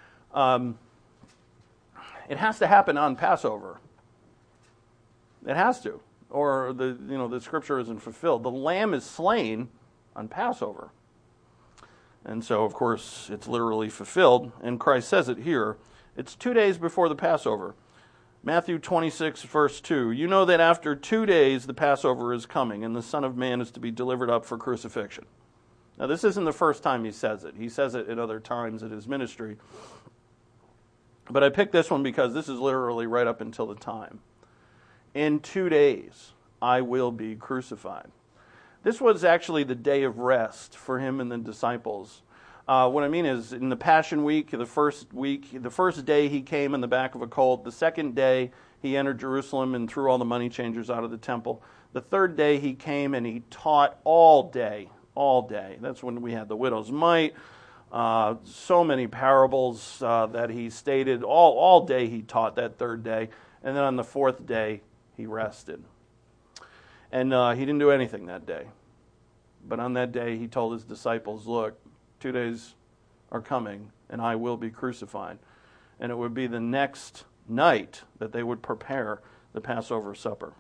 A: It has to happen on Passover. It has to, or the scripture isn't fulfilled. The lamb is slain on Passover, and so of course it's literally fulfilled. And Christ says it here. It's 2 days before the Passover. Matthew 26, verse 2, you know that after 2 days the Passover is coming, and the Son of Man is to be delivered up for crucifixion. Now, this isn't the first time he says it. He says it at other times in his ministry. But I picked this one because this is literally right up until the time. In 2 days I will be crucified. This was actually the day of rest for him and the disciples. What I mean is, in the Passion Week, the first day he came in the back of a colt. The second day he entered Jerusalem and threw all the money changers out of the temple. The third day he came and he taught all day. That's when we had the widow's mite. So many parables that he stated. All day he taught that third day. And then on the fourth day he rested. And he didn't do anything that day. But on that day he told his disciples, look, 2 days are coming, and I will be crucified. And it would be the next night that they would prepare the Passover supper.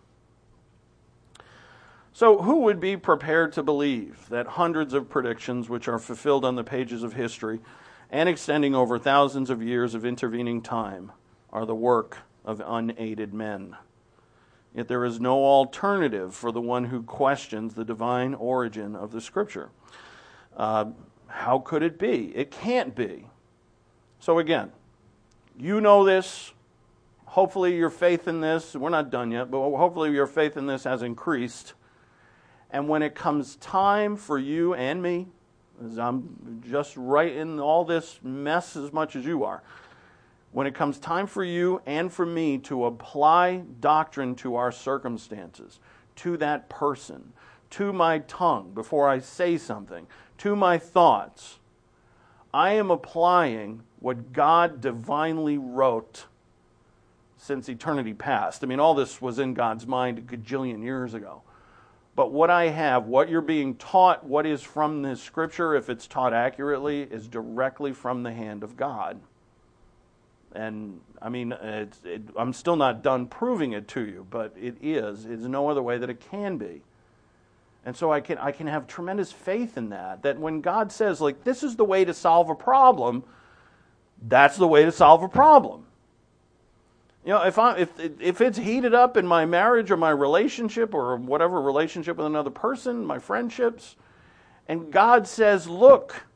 A: So who would be prepared to believe that hundreds of predictions, which are fulfilled on the pages of history and extending over thousands of years of intervening time, are the work of unaided men? Yet there is no alternative for the one who questions the divine origin of the Scripture. How could it be? It can't be. So again, you know this. Hopefully your faith in this, we're not done yet, but hopefully your faith in this has increased. And when it comes time for you and me, as I'm just right in all this mess as much as you are, when it comes time for you and for me to apply doctrine to our circumstances, to that person, to my tongue before I say something, to my thoughts, I am applying what God divinely wrote since eternity past. I mean, all this was in God's mind a gajillion years ago. But what I have, what you're being taught, what is from this Scripture, if it's taught accurately, is directly from the hand of God. And, I mean, I'm still not done proving it to you, but it is. There's no other way that it can be. And so I can have tremendous faith in that when God says, like, this is the way to solve a problem, that's the way to solve a problem. You know, if it's heated up in my marriage or my relationship or whatever relationship with another person, my friendships, and God says, look,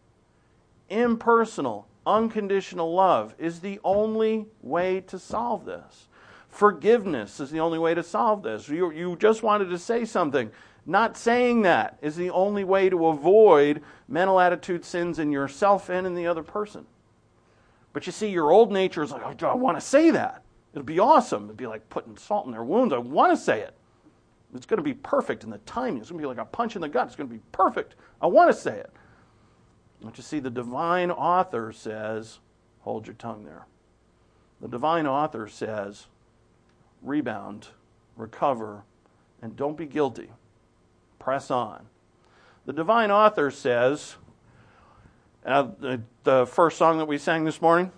A: impersonal, unconditional love is the only way to solve this. Forgiveness is the only way to solve this. You just wanted to say something. Not saying that is the only way to avoid mental attitude sins in yourself and in the other person. But you see, your old nature is like, oh, I want to say that. It'll be awesome. It'll be like putting salt in their wounds. I want to say it. It's going to be perfect in the timing. It's going to be like a punch in the gut. It's going to be perfect. I want to say it. But you see, the divine author says, hold your tongue there. The divine author says, rebound, recover, and don't be guilty. Press on. The divine author says, the first song that we sang this morning,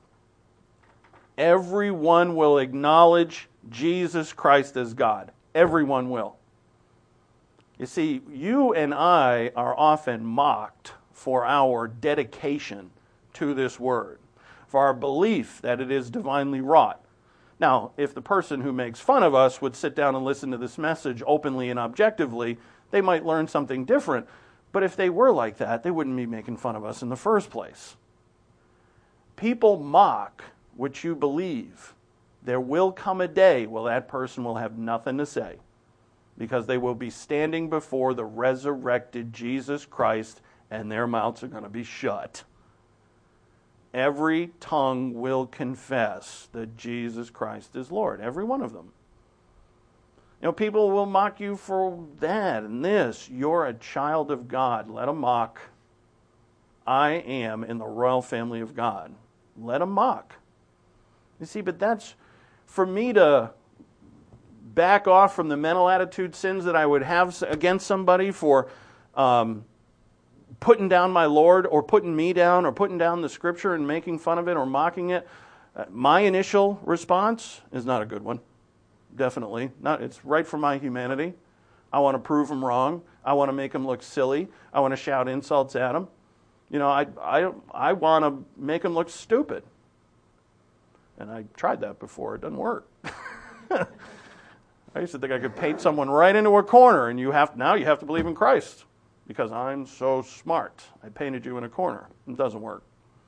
A: everyone will acknowledge Jesus Christ as God. Everyone will. You see, you and I are often mocked for our dedication to this word, for our belief that it is divinely wrought. Now, if the person who makes fun of us would sit down and listen to this message openly and objectively, they might learn something different. But if they were like that, they wouldn't be making fun of us in the first place. People mock what you believe. There will come a day where that person will have nothing to say, because they will be standing before the resurrected Jesus Christ, and their mouths are going to be shut. Every tongue will confess that Jesus Christ is Lord. Every one of them. You know, people will mock you for that and this. You're a child of God. Let them mock. I am in the royal family of God. Let them mock. You see, but that's for me to back off from the mental attitude sins that I would have against somebody for putting down my Lord, or putting me down, or putting down the Scripture and making fun of it or mocking it. My initial response is not a good one. Definitely. It's right for my humanity. I want to prove them wrong. I want to make them look silly. I want to shout insults at them. You know, I want to make them look stupid. And I tried that before. It doesn't work. I used to think I could paint someone right into a corner, and now you have to believe in Christ because I'm so smart. I painted you in a corner. It doesn't work.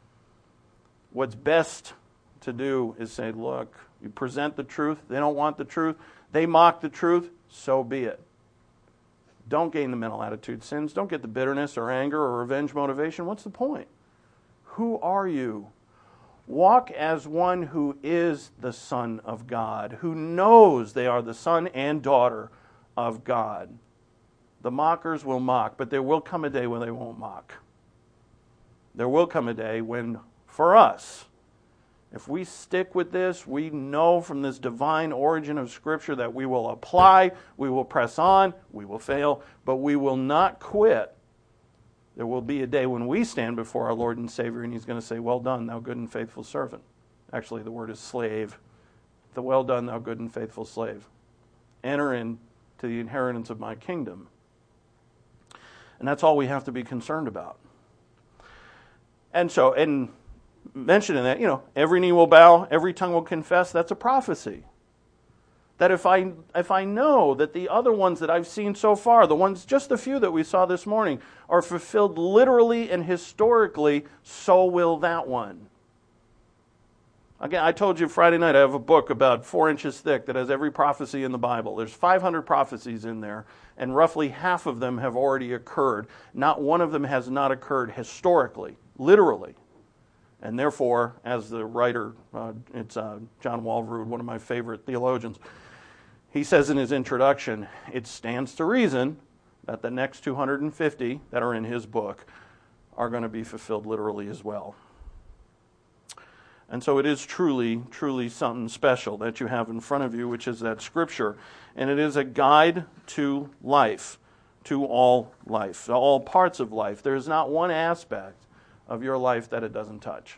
A: What's best to do is say, look, you present the truth. They don't want the truth. They mock the truth. So be it. Don't gain the mental attitude sins. Don't get the bitterness or anger or revenge motivation. What's the point? Who are you? Walk as one who is the Son of God, who knows they are the son and daughter of God. The mockers will mock, but there will come a day when they won't mock. There will come a day when, for us, if we stick with this, we know from this divine origin of Scripture that we will apply, we will press on, we will fail, but we will not quit. There will be a day when we stand before our Lord and Savior, and He's going to say, well done, thou good and faithful servant. Actually, the word is slave. The well done, thou good and faithful slave. Enter into the inheritance of my kingdom. And that's all we have to be concerned about. And so, and mentioning that, every knee will bow, every tongue will confess, that's a prophecy. That if I know that the other ones that I've seen so far, just the few that we saw this morning, are fulfilled literally and historically, so will that one. Again, I told you Friday night I have a book about 4 inches thick that has every prophecy in the Bible. There's 500 prophecies in there, and roughly half of them have already occurred. Not one of them has not occurred historically, literally. And therefore, as the writer, it's John Walvoord, one of my favorite theologians, he says in his introduction, it stands to reason that the next 250 that are in his book are going to be fulfilled literally as well. And so it is truly, truly something special that you have in front of you, which is that Scripture. And it is a guide to life, to all parts of life. There is not one aspect of your life that it doesn't touch.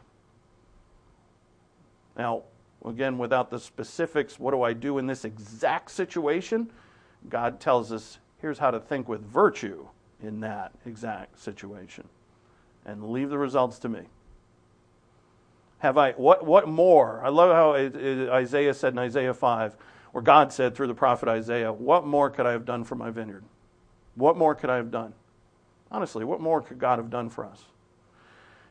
A: Now, again, without the specifics, what do I do in this exact situation? God tells us, here's how to think with virtue in that exact situation. And leave the results to me. What more? I love how Isaiah said in Isaiah 5, where God said through the prophet Isaiah, what more could I have done for my vineyard? What more could I have done? Honestly, what more could God have done for us?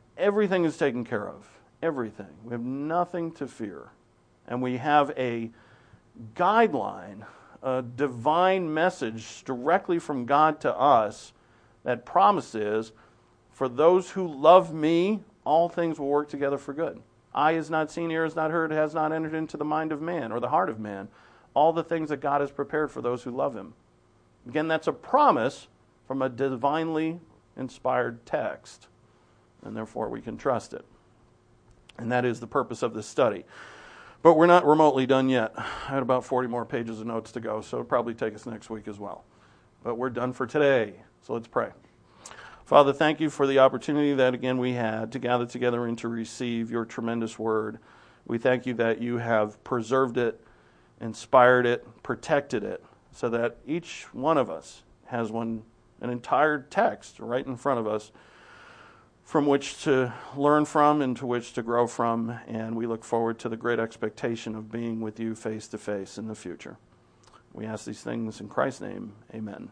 A: Everything is taken care of. Everything. We have nothing to fear. And we have a guideline, a divine message directly from God to us that promises, for those who love me, all things will work together for good. Eye has not seen, ear has not heard, has not entered into the mind of man or the heart of man, all the things that God has prepared for those who love him. Again, that's a promise from a divinely inspired text, and therefore we can trust it. And that is the purpose of this study. But we're not remotely done yet. I had about 40 more pages of notes to go, so it'll probably take us next week as well. But we're done for today, so let's pray. Father, thank you for the opportunity that again we had to gather together and to receive your tremendous word. We thank you that you have preserved it, inspired it, protected it, so that each one of us has an entire text right in front of us from which to learn from and to which to grow from, and we look forward to the great expectation of being with you face to face in the future. We ask these things in Christ's name. Amen.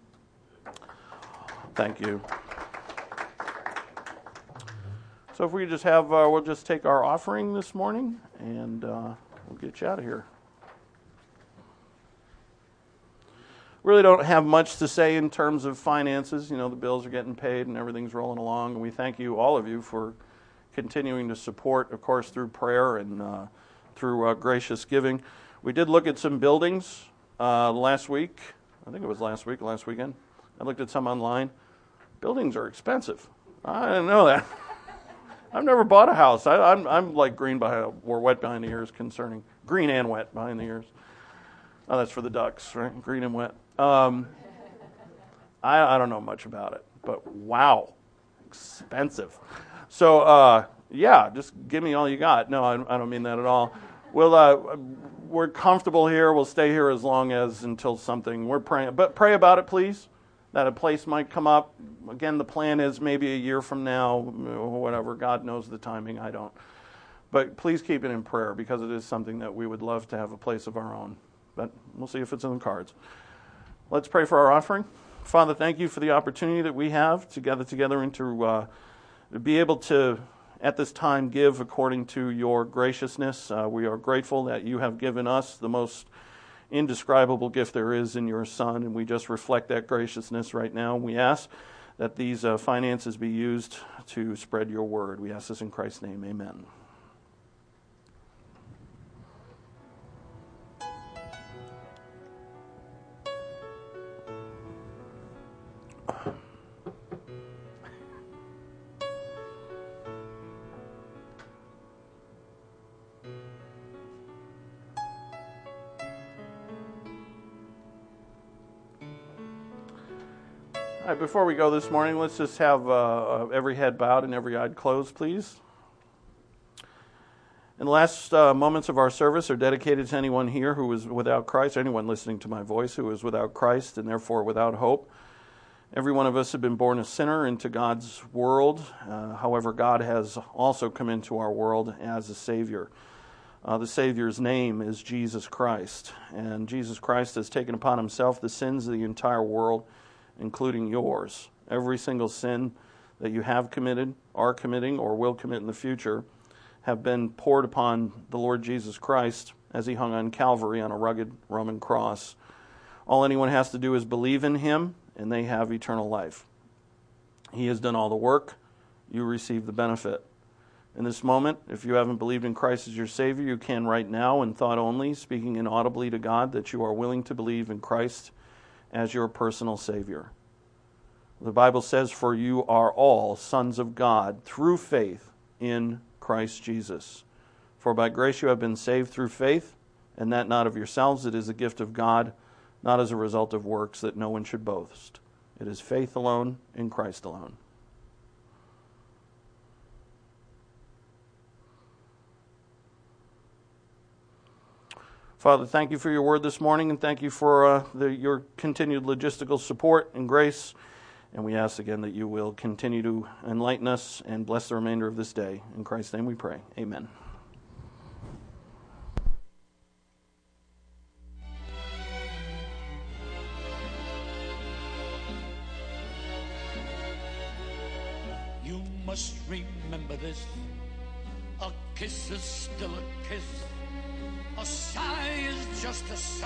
A: Thank you. So if we just have, we'll just take our offering this morning, and we'll get you out of here. Really don't have much to say in terms of finances. You know, the bills are getting paid and everything's rolling along. And we thank you, all of you, for continuing to support, of course, through prayer and through gracious giving. We did look at some buildings last week. I think it was last weekend. I looked at some online. Buildings are expensive. I didn't know that. I've never bought a house. I'm like green or wet behind the ears concerning green and wet behind the ears. Oh, that's for the ducks, right? Green and wet. I don't know much about it, but wow, expensive. So yeah, just give me all you got. No, I don't mean that at all. We're comfortable here. We'll stay here as long as until something. We're praying, but pray about it, please. That a place might come up. Again, the plan is maybe a year from now, or whatever. God knows the timing. I don't. But please keep it in prayer, because it is something that we would love to have a place of our own. But we'll see if it's in the cards. Let's pray for our offering. Father, thank you for the opportunity that we have to gather together and to be able to, at this time, give according to your graciousness. We are grateful that you have given us the most indescribable gift there is in your Son, and we just reflect that graciousness right now. We ask that these finances be used to spread your word. We ask this in Christ's name. Amen. All right, before we go this morning, let's just have every head bowed and every eye closed, please. And the last moments of our service are dedicated to anyone here who is without Christ, anyone listening to my voice who is without Christ and therefore without hope. Every one of us have been born a sinner into God's world. However, God has also come into our world as a Savior. The Savior's name is Jesus Christ. And Jesus Christ has taken upon himself the sins of the entire world, including yours. Every single sin that you have committed, are committing, or will commit in the future have been poured upon the Lord Jesus Christ as he hung on Calvary on a rugged Roman cross. All anyone has to do is believe in him, and they have eternal life. He has done all the work. You receive the benefit. In this moment, if you haven't believed in Christ as your Savior, you can right now, in thought only, speaking inaudibly to God, that you are willing to believe in Christ as your personal Savior. The Bible says, "For you are all sons of God through faith in Christ Jesus. For by grace you have been saved through faith, and that not of yourselves, it is a gift of God, not as a result of works, that no one should boast. It is faith alone in Christ alone." Father, thank you for your word this morning, and thank you for your continued logistical support and grace. And we ask again that you will continue to enlighten us and bless the remainder of this day. In Christ's name we pray. Amen.
C: You must remember this. A kiss is still a kiss. A sigh is just a sigh.